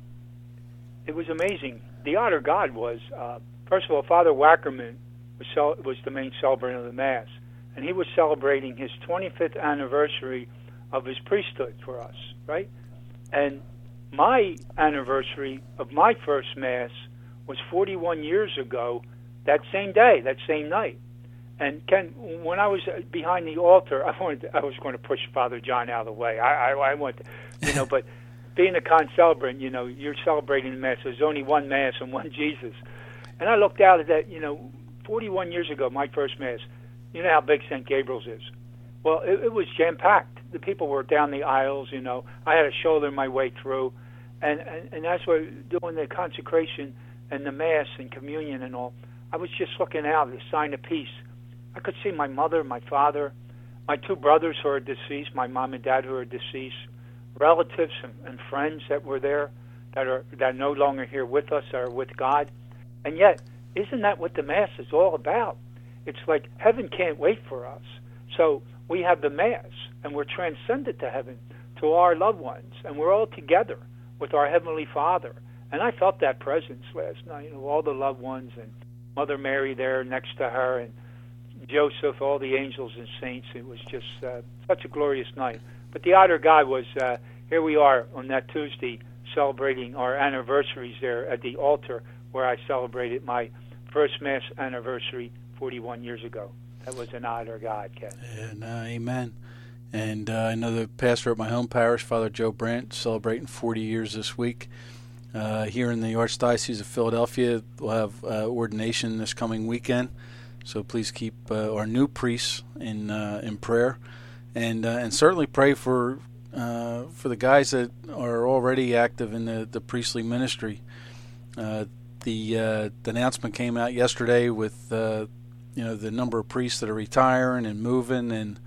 it was amazing. The honor God was, uh, first of all, Father Wackerman was, cel- was the main celebrant of the Mass, and he was celebrating his twenty-fifth anniversary of his priesthood for us, right? And my anniversary of my first Mass was forty-one years ago, that same day, that same night. And Ken, when I was behind the altar, I wanted to, I was going to push Father John out of the way. I, I, I went, you know, but being a concelebrant, you know, you're celebrating the Mass. There's only one Mass and one Jesus. And I looked out at that, you know, forty-one years ago, my first Mass. You know how big Saint Gabriel's is. Well, it, it was jam-packed. The people were down the aisles, you know. I had to shoulder my way through. And, and, and that's why doing the consecration and the Mass and communion and all, I was just looking out, the sign of peace. I could see my mother, my father, my two brothers who are deceased, my mom and dad who are deceased, relatives and, and friends that were there that are that are no longer here with us, that are with God. And yet, isn't that what the Mass is all about? It's like heaven can't wait for us. So we have the Mass, and we're transcended to heaven, to our loved ones, and we're all together with our Heavenly Father. And I felt that presence last night, you know, all the loved ones, and Mother Mary there next to her, and Joseph, all the angels and saints. It was just uh, such a glorious night. But the honor God was, uh, here we are on that Tuesday celebrating our anniversaries there at the altar where I celebrated my first Mass anniversary forty-one years ago. That was an honor God, Ken. And, uh, amen. And uh, I know the pastor at my home parish, Father Joe Brandt, celebrating forty years this week. Uh, here in the Archdiocese of Philadelphia, we'll have uh, ordination this coming weekend. So please keep uh, our new priests in uh, in prayer, and uh, and certainly pray for uh, for the guys that are already active in the, the priestly ministry. Uh, the, uh, the announcement came out yesterday with uh, you know the number of priests that are retiring and moving, and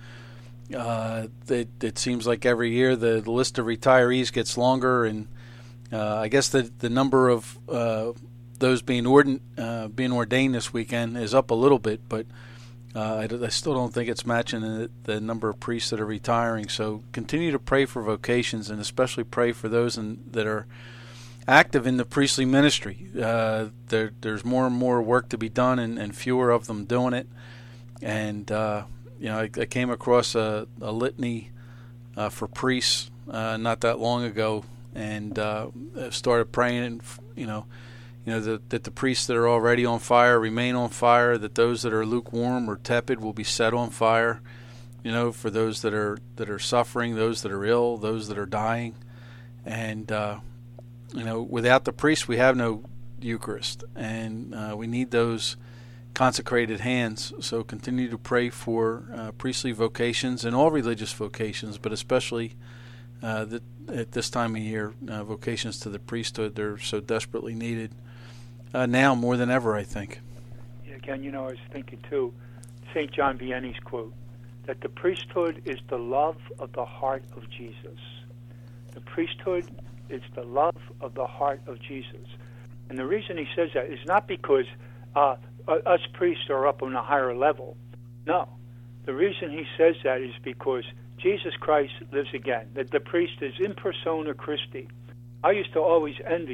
uh, it, it seems like every year the, the list of retirees gets longer, and uh, I guess the the number of uh, those being ordin, uh, being ordained this weekend is up a little bit, but uh, I, I still don't think it's matching the, the number of priests that are retiring. So continue to pray for vocations, and especially pray for those in, that are active in the priestly ministry. Uh, there, there's more and more work to be done, and, and fewer of them doing it. And uh, you know, I, I came across a, a litany uh, for priests uh, not that long ago, and uh, started praying, and you know. You know, that, that the priests that are already on fire remain on fire, that those that are lukewarm or tepid will be set on fire, you know, for those that are that are suffering, those that are ill, those that are dying. And, uh, you know, without the priests, we have no Eucharist, and uh, we need those consecrated hands. So continue to pray for uh, priestly vocations and all religious vocations, but especially uh, that at this time of year, uh, vocations to the priesthood, they're so desperately needed. Uh, now more than ever, I think. Yeah, again, you know, I was thinking too, Saint John Vianney's quote, that the priesthood is the love of the heart of Jesus. The priesthood is the love of the heart of Jesus. And the reason he says that is not because uh, us priests are up on a higher level. No. The reason he says that is because Jesus Christ lives again, that the priest is in persona Christi. I used to always envy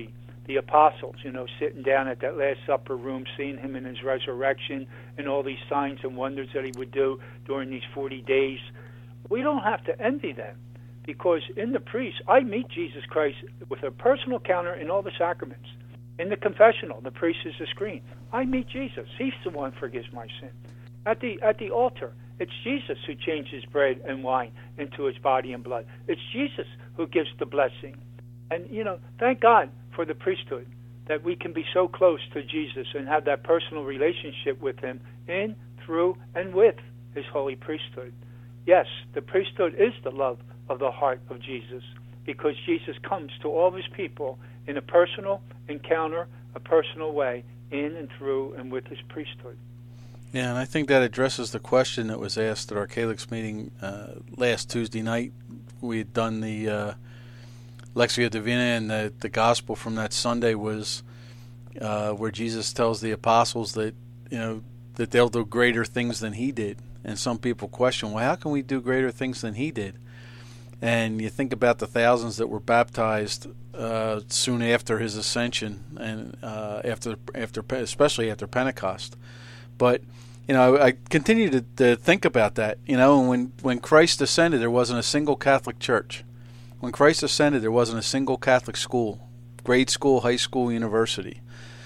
the apostles, you know, sitting down at that Last Supper room, seeing him in his resurrection and all these signs and wonders that he would do during these forty days. We don't have to envy them, because in the priest, I meet Jesus Christ with a personal encounter in all the sacraments. In the confessional, the priest is the screen. I meet Jesus. He's the one who forgives my sin. At the at the altar, it's Jesus who changes bread and wine into his body and blood. It's Jesus who gives the blessing. And, you know, thank God for the priesthood, that we can be so close to Jesus and have that personal relationship with him in, through, and with his holy priesthood. Yes, the priesthood is the love of the heart of Jesus, because Jesus comes to all of his people in a personal encounter, a personal way, in and through and with his priesthood. Yeah, and I think that addresses the question that was asked at our Calyx meeting uh, last Tuesday night. We had done the uh, Lectio Divina, and the, the gospel from that Sunday was uh, where Jesus tells the apostles that, you know, that they'll do greater things than he did. And some people question, well, how can we do greater things than he did? And you think about the thousands that were baptized uh, soon after his ascension, and uh, after, after, especially after Pentecost. But you know, I continue to, to think about that. You know, when when Christ ascended, there wasn't a single Catholic church. When Christ ascended, there wasn't a single Catholic school, grade school, high school, university.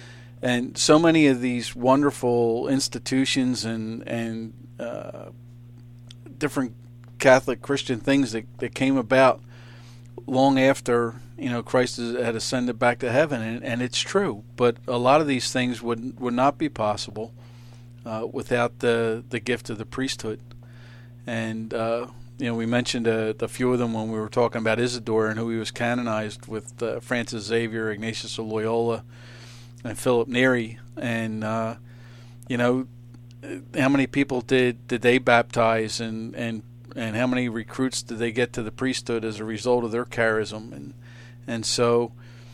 And so many of these wonderful institutions and and uh, different Catholic Christian things that, that came about long after, you know, Christ had ascended back to heaven, and, and it's true. But a lot of these things would would not be possible uh, without the the gift of the priesthood. And uh, you know, we mentioned a, a few of them when we were talking about Isidore and who he was canonized with: uh, Francis Xavier, Ignatius of Loyola, and Philip Neri. And uh, you know, how many people did did they baptize, and and and how many recruits did they get to the priesthood as a result of their charism? And and so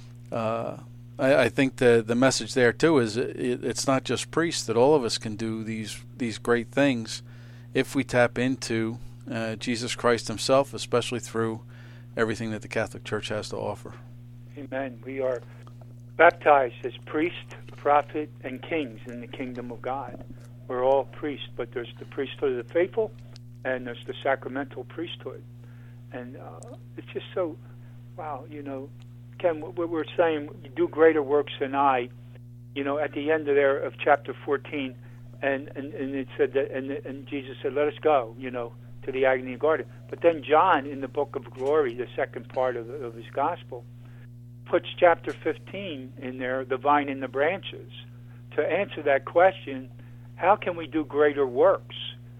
uh, I, I think the the message there too is it, it's not just priests, that all of us can do these these great things if we tap into uh, Jesus Christ himself, especially through everything that the Catholic Church has to offer. Amen. We are baptized as priest, prophet, and kings in the kingdom of God. We're all priests, but there's the priesthood of the faithful, and there's the sacramental priesthood. And uh, it's just so, wow, you know, Ken, what we're saying, you do greater works than I, you know, at the end of there of chapter fourteen, and, and, and it said that, and, and Jesus said, let us go, you know, to the agony garden. But then John, in the book of glory, the second part of, of his gospel, puts chapter fifteen in there, the vine and the branches, to answer that question, how can we do greater works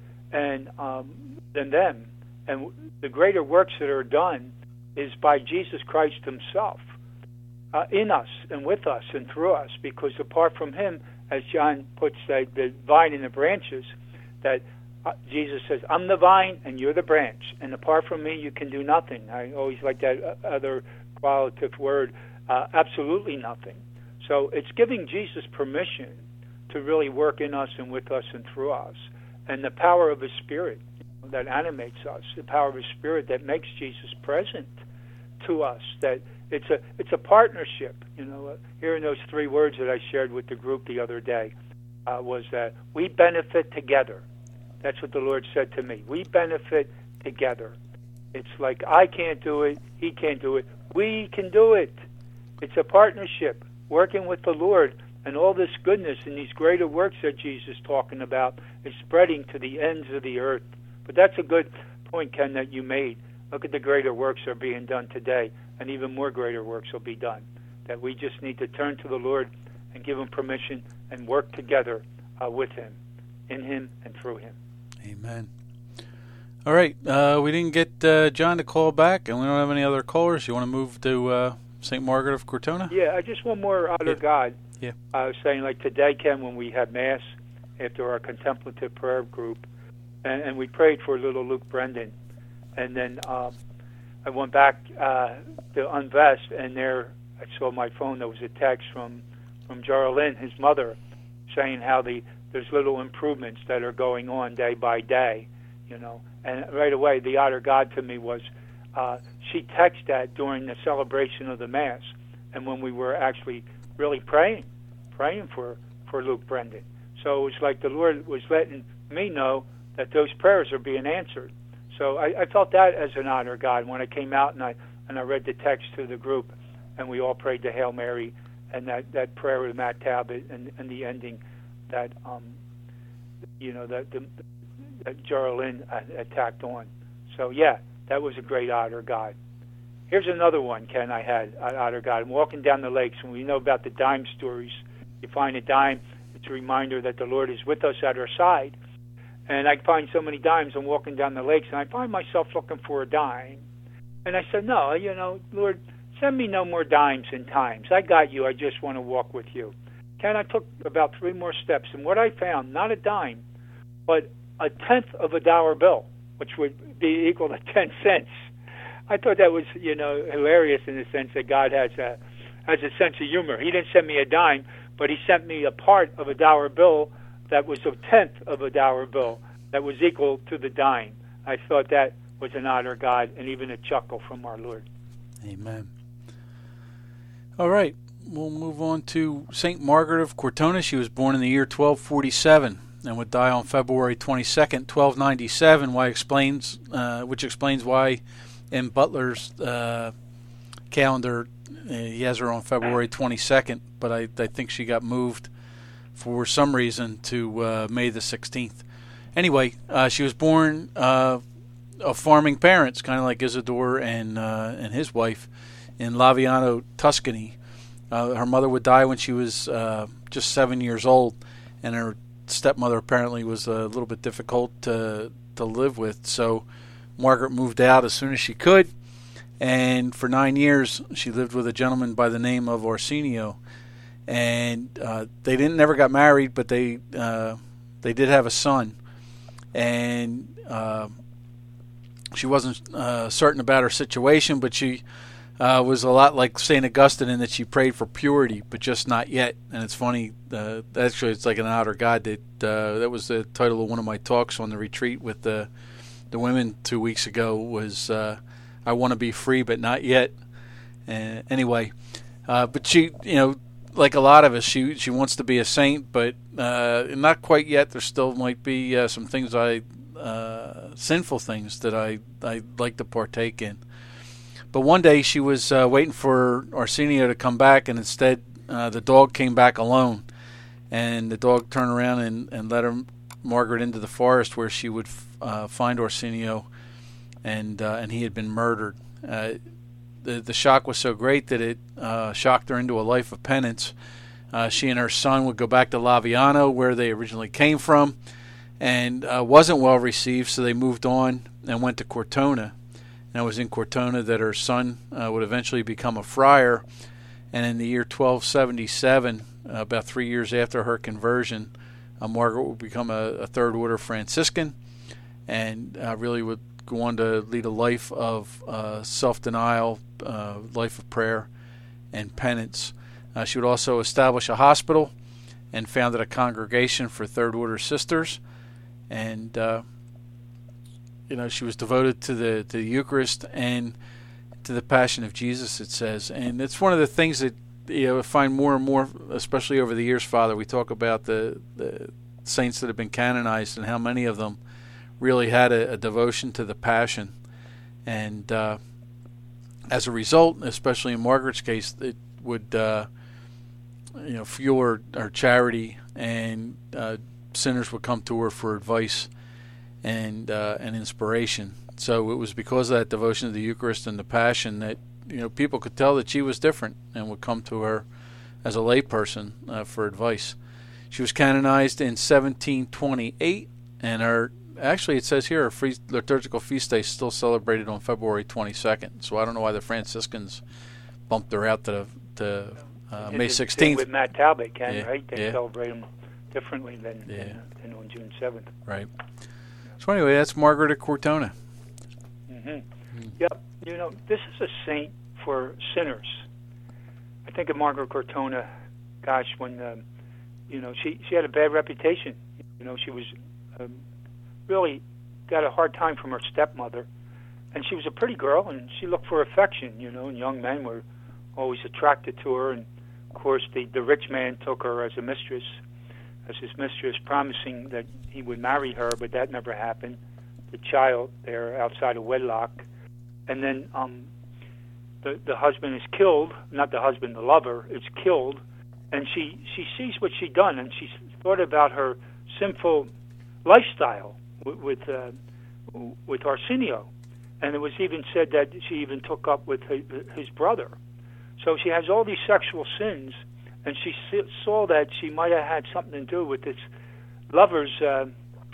and um, than them? And the greater works that are done is by Jesus Christ himself, uh, in us and with us and through us, because apart from him, as John puts the, the vine and the branches, that uh, Jesus says, I'm the vine and you're the branch, and apart from me you can do nothing. I always like that other qualitative word, uh, absolutely nothing. So it's giving Jesus permission to really work in us and with us and through us. And the power of his Spirit that animates us, the power of his Spirit that makes Jesus present to us, that it's a it's a partnership. You know, uh, hearing those three words that I shared with the group the other day uh, was that we benefit together. That's what the Lord said to me. We benefit together. It's like I can't do it, he can't do it. We can do it. It's a partnership, working with the Lord. And all this goodness and these greater works that Jesus is talking about is spreading to the ends of the earth. But that's a good point, Ken, that you made. Look at the greater works that are being done today, and even more greater works will be done. That we just need to turn to the Lord and give him permission and work together uh, with him, in him and through him. Amen. All right. Uh, we didn't get uh, John to call back, and we don't have any other callers. You want to move to uh, Saint Margaret of Cortona? Yeah, I just one more out of yeah. God. Yeah. I was saying, like today, Ken, when we had Mass after our contemplative prayer group, and, and we prayed for little Luke Brendan, and then um, I went back uh, to Unvest, and there I saw my phone. There was a text from from Geraldine, his mother, saying how the there's little improvements that are going on day by day, you know. And right away, the honor God to me was uh, she texted that during the celebration of the Mass. and when we were actually really praying, praying for, for Luke Brendan. So it was like the Lord was letting me know that those prayers are being answered. So I, I felt that as an honor, God, when I came out and I and I read the text to the group, and we all prayed the Hail Mary, and that, that prayer with Matt Talbot, and, and the ending that um, you know that the, that Geraldine attacked on. So yeah, that was a great honor, God. Here's another one, Ken. I had honor, God. I'm walking down the lakes, and we know about the dime stories. You find a dime, it's a reminder that the Lord is with us at our side. And I find so many dimes. I'm walking down the lakes, and I find myself looking for a dime. And I said, no, you know, Lord, send me no more dimes and times. I got you. I just want to walk with you. Ken, I took about three more steps, and what I found, not a dime, but a tenth of a dollar bill, which would be equal to ten cents. I thought that was, you know, hilarious in the sense that God has a, has a sense of humor. He didn't send me a dime, but he sent me a part of a dollar bill that was a tenth of a dollar bill that was equal to the dime. I thought that was an honor, God, and even a chuckle from our Lord. Amen. All right, we'll move on to Saint Margaret of Cortona. She was born in the year twelve forty-seven and would die on February twenty-second, twelve ninety-seven, why explains, uh, which explains why in Butler's uh, calendar uh, he has her on February twenty-second, but I, I think she got moved for some reason to uh, May the sixteenth. Anyway, uh, she was born uh, of farming parents, kind of like Isidore and uh, and his wife, in Laviano, Tuscany. Uh, her mother would die when she was uh, just seven years old, and her stepmother apparently was a little bit difficult to to live with. So Margaret moved out as soon as she could, and for nine years she lived with a gentleman by the name of Arsenio. And uh, they didn't never got married, but they uh, they did have a son, and uh, she wasn't uh, certain about her situation, but she uh, was a lot like Saint Augustine in that she prayed for purity, but just not yet. And it's funny, uh, actually, it's like an outer God that uh, that was the title of one of my talks on the retreat with the the women two weeks ago. Was uh, I want to be free, but not yet. Uh, anyway, uh, but she, you know. Like a lot of us, she she wants to be a saint, but uh, not quite yet. There still might be uh, some things I, uh, sinful things that I I like to partake in. But one day she was uh, waiting for Arsenio to come back, and instead uh, the dog came back alone, and the dog turned around and, and led her, Margaret, into the forest where she would f- uh, find Arsenio, and uh, and he had been murdered. Uh, The, the shock was so great that it uh, shocked her into a life of penance. Uh, she and her son would go back to Laviano, where they originally came from, and uh, wasn't well received, so they moved on and went to Cortona. And it was in Cortona that her son uh, would eventually become a friar. And in the year twelve seventy-seven, uh, about three years after her conversion, uh, Margaret would become a, a third order Franciscan, and uh, really would go on to lead a life of uh, self-denial, uh, life of prayer, and penance. Uh, she would also establish a hospital and founded a congregation for Third Order sisters. And uh, you know, she was devoted to the to the Eucharist and to the Passion of Jesus, it says. And it's one of the things that, you know, I find more and more, especially over the years, Father. We talk about the, the saints that have been canonized and how many of them really had a, a devotion to the Passion, and uh, as a result, especially in Margaret's case, it would uh, you know fuel her, her charity, and uh, sinners would come to her for advice and uh, and inspiration. So it was because of that devotion to the Eucharist and the Passion that, you know, people could tell that she was different and would come to her as a layperson uh, for advice. She was canonized in seventeen twenty-eight, and her Actually, it says here her free liturgical feast day is still celebrated on February twenty-second. So I don't know why the Franciscans bumped her out to, to uh, May sixteenth. With Matt Talbot, Ken, yeah, right? They yeah. celebrate them differently than, yeah. than, than on June seventh. Right. So anyway, that's Margaret of Cortona. Mm-hmm. Mm. Yep. You know, this is a saint for sinners. I think of Margaret Cortona, gosh, when, um, you know, she, she had a bad reputation. You know, she was... Um, really got a hard time from her stepmother, and she was a pretty girl, and she looked for affection, you know, and young men were always attracted to her. And of course, the, the rich man took her as a mistress, as his mistress, promising that he would marry her, but that never happened. The child there outside of wedlock. And then um, the, the husband is killed, not the husband, the lover is killed, and she, she sees what she'd done, and she thought about her sinful lifestyle with with, uh, with Arsenio. And it was even said that she even took up with his, his brother. So she has all these sexual sins, and she saw that she might have had something to do with this lover's, uh,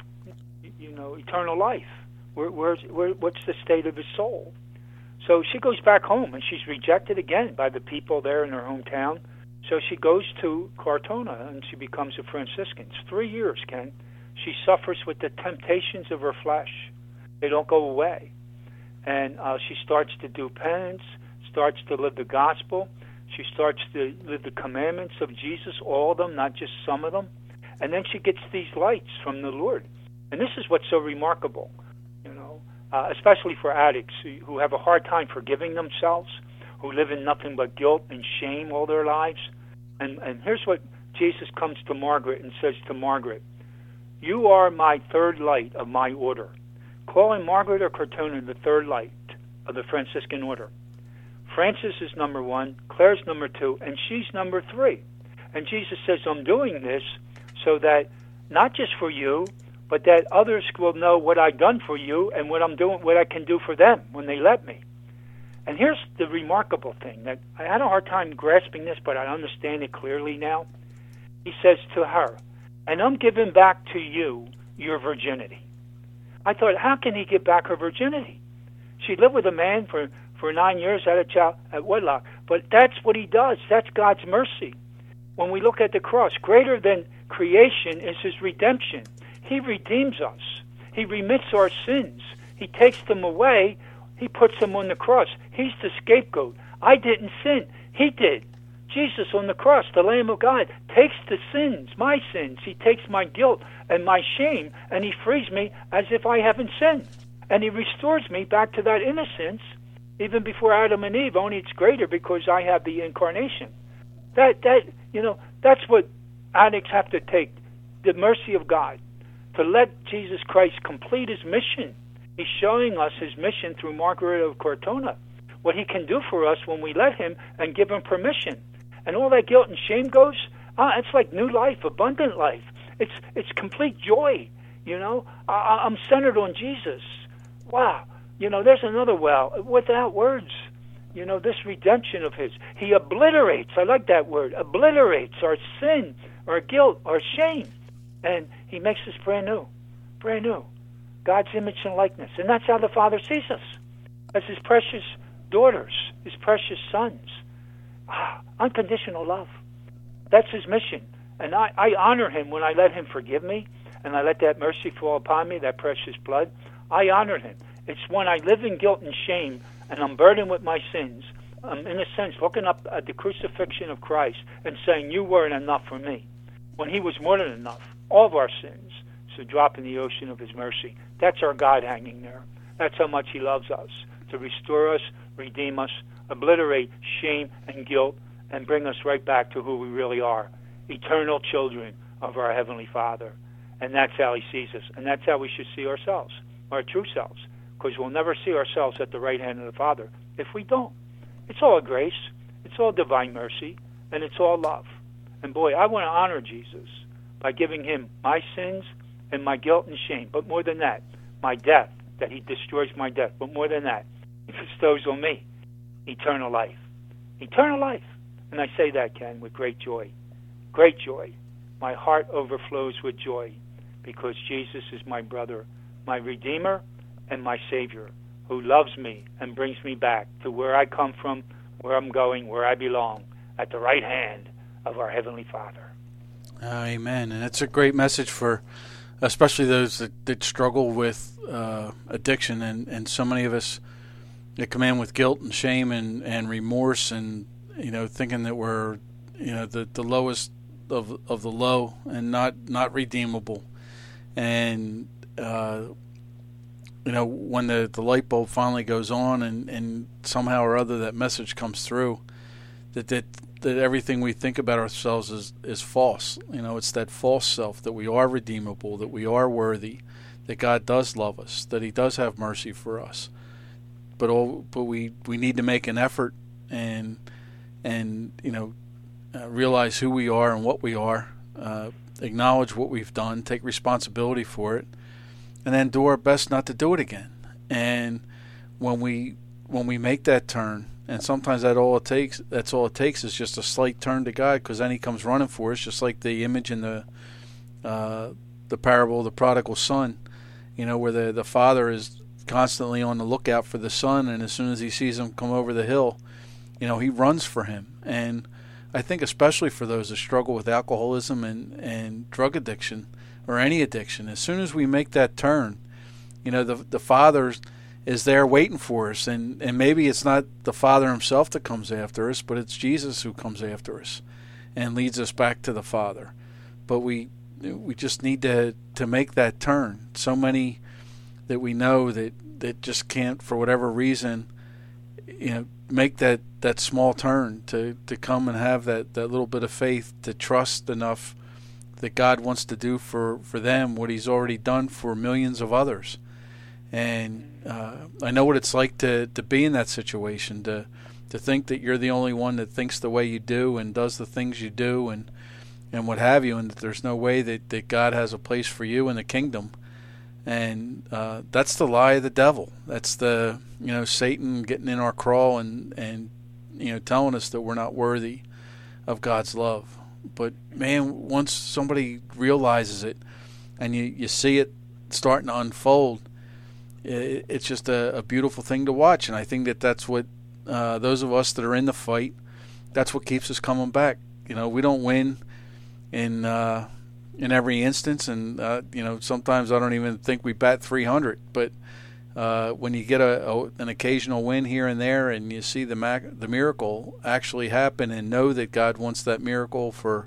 you know, eternal life. Where, where's, where, what's the state of his soul? So she goes back home, and she's rejected again by the people there in her hometown. So she goes to Cortona, and she becomes a Franciscan. It's three years, Ken. She suffers with the temptations of her flesh. They don't go away. And uh, she starts to do penance, starts to live the gospel. She starts to live the commandments of Jesus, all of them, not just some of them. And then she gets these lights from the Lord. And this is what's so remarkable, you know, uh, especially for addicts who have a hard time forgiving themselves, who live in nothing but guilt and shame all their lives. And, and here's what Jesus comes to Margaret and says to Margaret, "You are my third light of my order." Calling Margaret of Cortona the third light of the Franciscan order. Francis is number one, Claire's number two, and she's number three. And Jesus says, I'm doing this so that not just for you, but that others will know what I've done for you and what I'm doing, what I can do for them when they let me. And here's the remarkable thing that I had a hard time grasping this, but I understand it clearly now. He says to her, "And I'm giving back to you your virginity." I thought, how can he give back her virginity? She lived with a man for, for nine years at a child at wedlock. But that's what he does. That's God's mercy. When we look at the cross, greater than creation is his redemption. He redeems us. He remits our sins. He takes them away. He puts them on the cross. He's the scapegoat. I didn't sin. He did. Jesus on the cross, the Lamb of God, takes the sins, my sins. He takes my guilt and my shame, and he frees me as if I haven't sinned. And he restores me back to that innocence, even before Adam and Eve, only it's greater because I have the incarnation. That, that you know, that's what addicts have to take, the mercy of God, to let Jesus Christ complete his mission. He's showing us his mission through Margaret of Cortona, what he can do for us when we let him and give him permission. And all that guilt and shame goes, ah, it's like new life, abundant life. It's it's complete joy, you know. I, I'm centered on Jesus. Wow. You know, there's another wow, without words. You know, this redemption of his. He obliterates, I like that word, obliterates our sin, our guilt, our shame. And he makes us brand new, brand new. God's image and likeness. And that's how the Father sees us, as his precious daughters, his precious sons. Ah, unconditional love. That's his mission. And I, I honor him when I let him forgive me and I let that mercy fall upon me, that precious blood. I honor him. It's when I live in guilt and shame and I'm burdened with my sins, I'm in a sense looking up at the crucifixion of Christ and saying, you weren't enough for me, when he was more than enough. All of our sins should drop in the ocean of his mercy. That's our God hanging there. That's how much he loves us, to restore us, redeem us, obliterate shame and guilt, and bring us right back to who we really are, eternal children of our Heavenly Father. And that's how he sees us. And that's how we should see ourselves, our true selves, because we'll never see ourselves at the right hand of the Father if we don't. It's all grace, it's all divine mercy, and it's all love. And boy, I want to honor Jesus by giving him my sins and my guilt and shame, but more than that, my death, that he destroys my death, but more than that, he bestows on me eternal life. Eternal life. And I say that, Ken, with great joy. Great joy. My heart overflows with joy because Jesus is my brother, my Redeemer, and my Savior, who loves me and brings me back to where I come from, where I'm going, where I belong, at the right hand of our Heavenly Father. Amen. And it's a great message for especially those that, that struggle with uh, addiction, and, and so many of us that come in with guilt and shame and, and remorse, and you know, thinking that we're, you know, the, the lowest of of the low and not, not redeemable. And uh, you know, when the, the light bulb finally goes on and, and somehow or other that message comes through, that that that everything we think about ourselves is is false. You know, it's that false self, that we are redeemable, that we are worthy, that God does love us, that He does have mercy for us. But all, but we, we need to make an effort and and you know uh, realize who we are and what we are, uh, acknowledge what we've done, take responsibility for it, and then do our best not to do it again. And when we when we make that turn, and sometimes that all it takes that's all it takes is just a slight turn to God, because then He comes running for us, just like the image in the uh, the parable of the prodigal son. You know, where the the father is constantly on the lookout for the son, and as soon as he sees him come over the hill, you know, he runs for him. And I think especially for those that struggle with alcoholism and, and drug addiction, or any addiction, as soon as we make that turn, you know, the the Father is there waiting for us. And, and maybe it's not the Father Himself that comes after us, but it's Jesus who comes after us and leads us back to the Father. But we we just need to, to make that turn. So many that we know that, that just can't, for whatever reason, you know, make that, that small turn to, to come and have that, that little bit of faith, to trust enough that God wants to do for, for them what He's already done for millions of others. And uh, I know what it's like to, to be in that situation, to to think that you're the only one that thinks the way you do and does the things you do and and what have you, and that there's no way that, that God has a place for you in the kingdom. And uh, that's the lie of the devil. That's the, you know, Satan getting in our crawl and, and, you know, telling us that we're not worthy of God's love. But, man, once somebody realizes it and you, you see it starting to unfold, it, it's just a, a beautiful thing to watch. And I think that that's what uh, those of us that are in the fight, that's what keeps us coming back. You know, we don't win in uh, in every instance, and uh, you know, sometimes I don't even think we bat three hundred. But uh, when you get a, a an occasional win here and there, and you see the mac- the miracle actually happen, and know that God wants that miracle for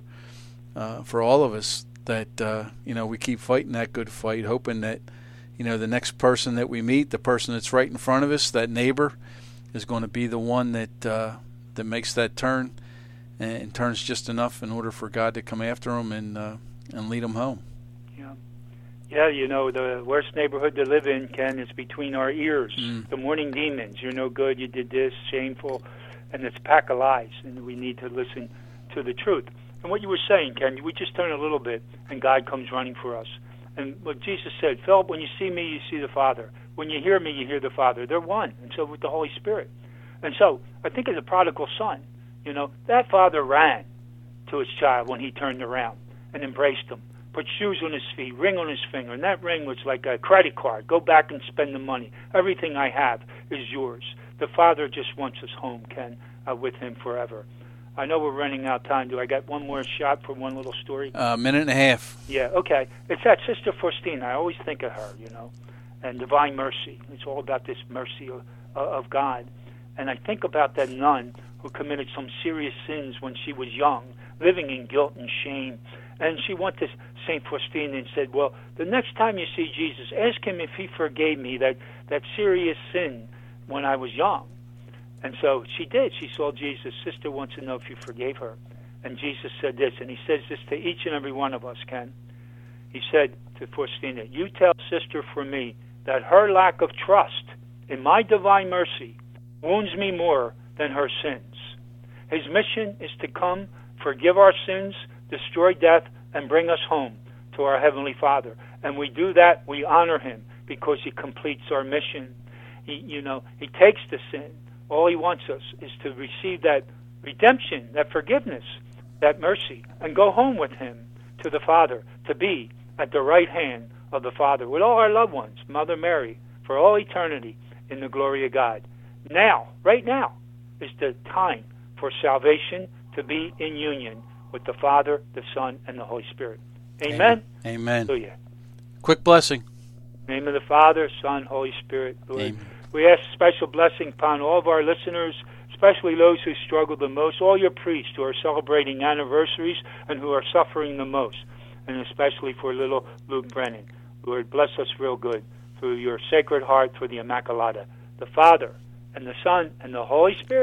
uh, for all of us, that uh, you know, we keep fighting that good fight, hoping that, you know, the next person that we meet, the person that's right in front of us, that neighbor, is going to be the one that uh, that makes that turn. And turns just enough in order for God to come after them and uh, and lead them home. Yeah, yeah. You know, the worst neighborhood to live in, Ken, is between our ears. Mm. The morning demons. You're no good. You did this. Shameful, and it's a pack of lies. And we need to listen to the truth. And what you were saying, Ken, we just turn a little bit, and God comes running for us. And what Jesus said, Philip, when you see me, you see the Father. When you hear me, you hear the Father. They're one. And so with the Holy Spirit. And so I think of the prodigal son. You know, that father ran to his child when he turned around and embraced him, put shoes on his feet, ring on his finger, and that ring was like a credit card. Go back and spend the money. Everything I have is yours. The Father just wants us home, Ken, uh, with Him forever. I know we're running out of time. Do I got one more shot for one little story? A uh, minute and a half. Yeah, okay. It's that Sister Faustina. I always think of her, you know, and divine mercy. It's all about this mercy of, of God. And I think about that nun who committed some serious sins when she was young, living in guilt and shame. And she went to Saint Faustina and said, well, the next time you see Jesus, ask Him if He forgave me that, that serious sin when I was young. And so she did. She saw Jesus. Sister wants to know if you forgave her. And Jesus said this, and He says this to each and every one of us, Ken. He said to Faustina, you tell Sister for me that her lack of trust in my divine mercy wounds me more than her sins. His mission is to come, forgive our sins, destroy death, and bring us home to our Heavenly Father. And we do that, we honor Him, because He completes our mission. He, you know, He takes the sin. All He wants us is to receive that redemption, that forgiveness, that mercy, and go home with Him to the Father, to be at the right hand of the Father with all our loved ones, Mother Mary, for all eternity in the glory of God. Now, right now, is the time for salvation to be in union with the Father, the Son, and the Holy Spirit. Amen? Amen. Hallelujah. Quick blessing. In the name of the Father, Son, Holy Spirit. Lord. Amen. We ask special blessing upon all of our listeners, especially those who struggle the most, all your priests who are celebrating anniversaries and who are suffering the most, and especially for little Luke Brennan. Lord, bless us real good through your Sacred Heart, for the Immaculata, the Father, and the Son, and the Holy Spirit.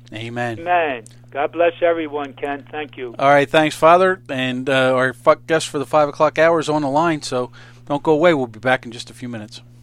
Amen. Amen. God bless everyone, Ken. Thank you. All right, thanks, Father. And uh, our guest for the five o'clock hour is on the line, so don't go away. We'll be back in just a few minutes.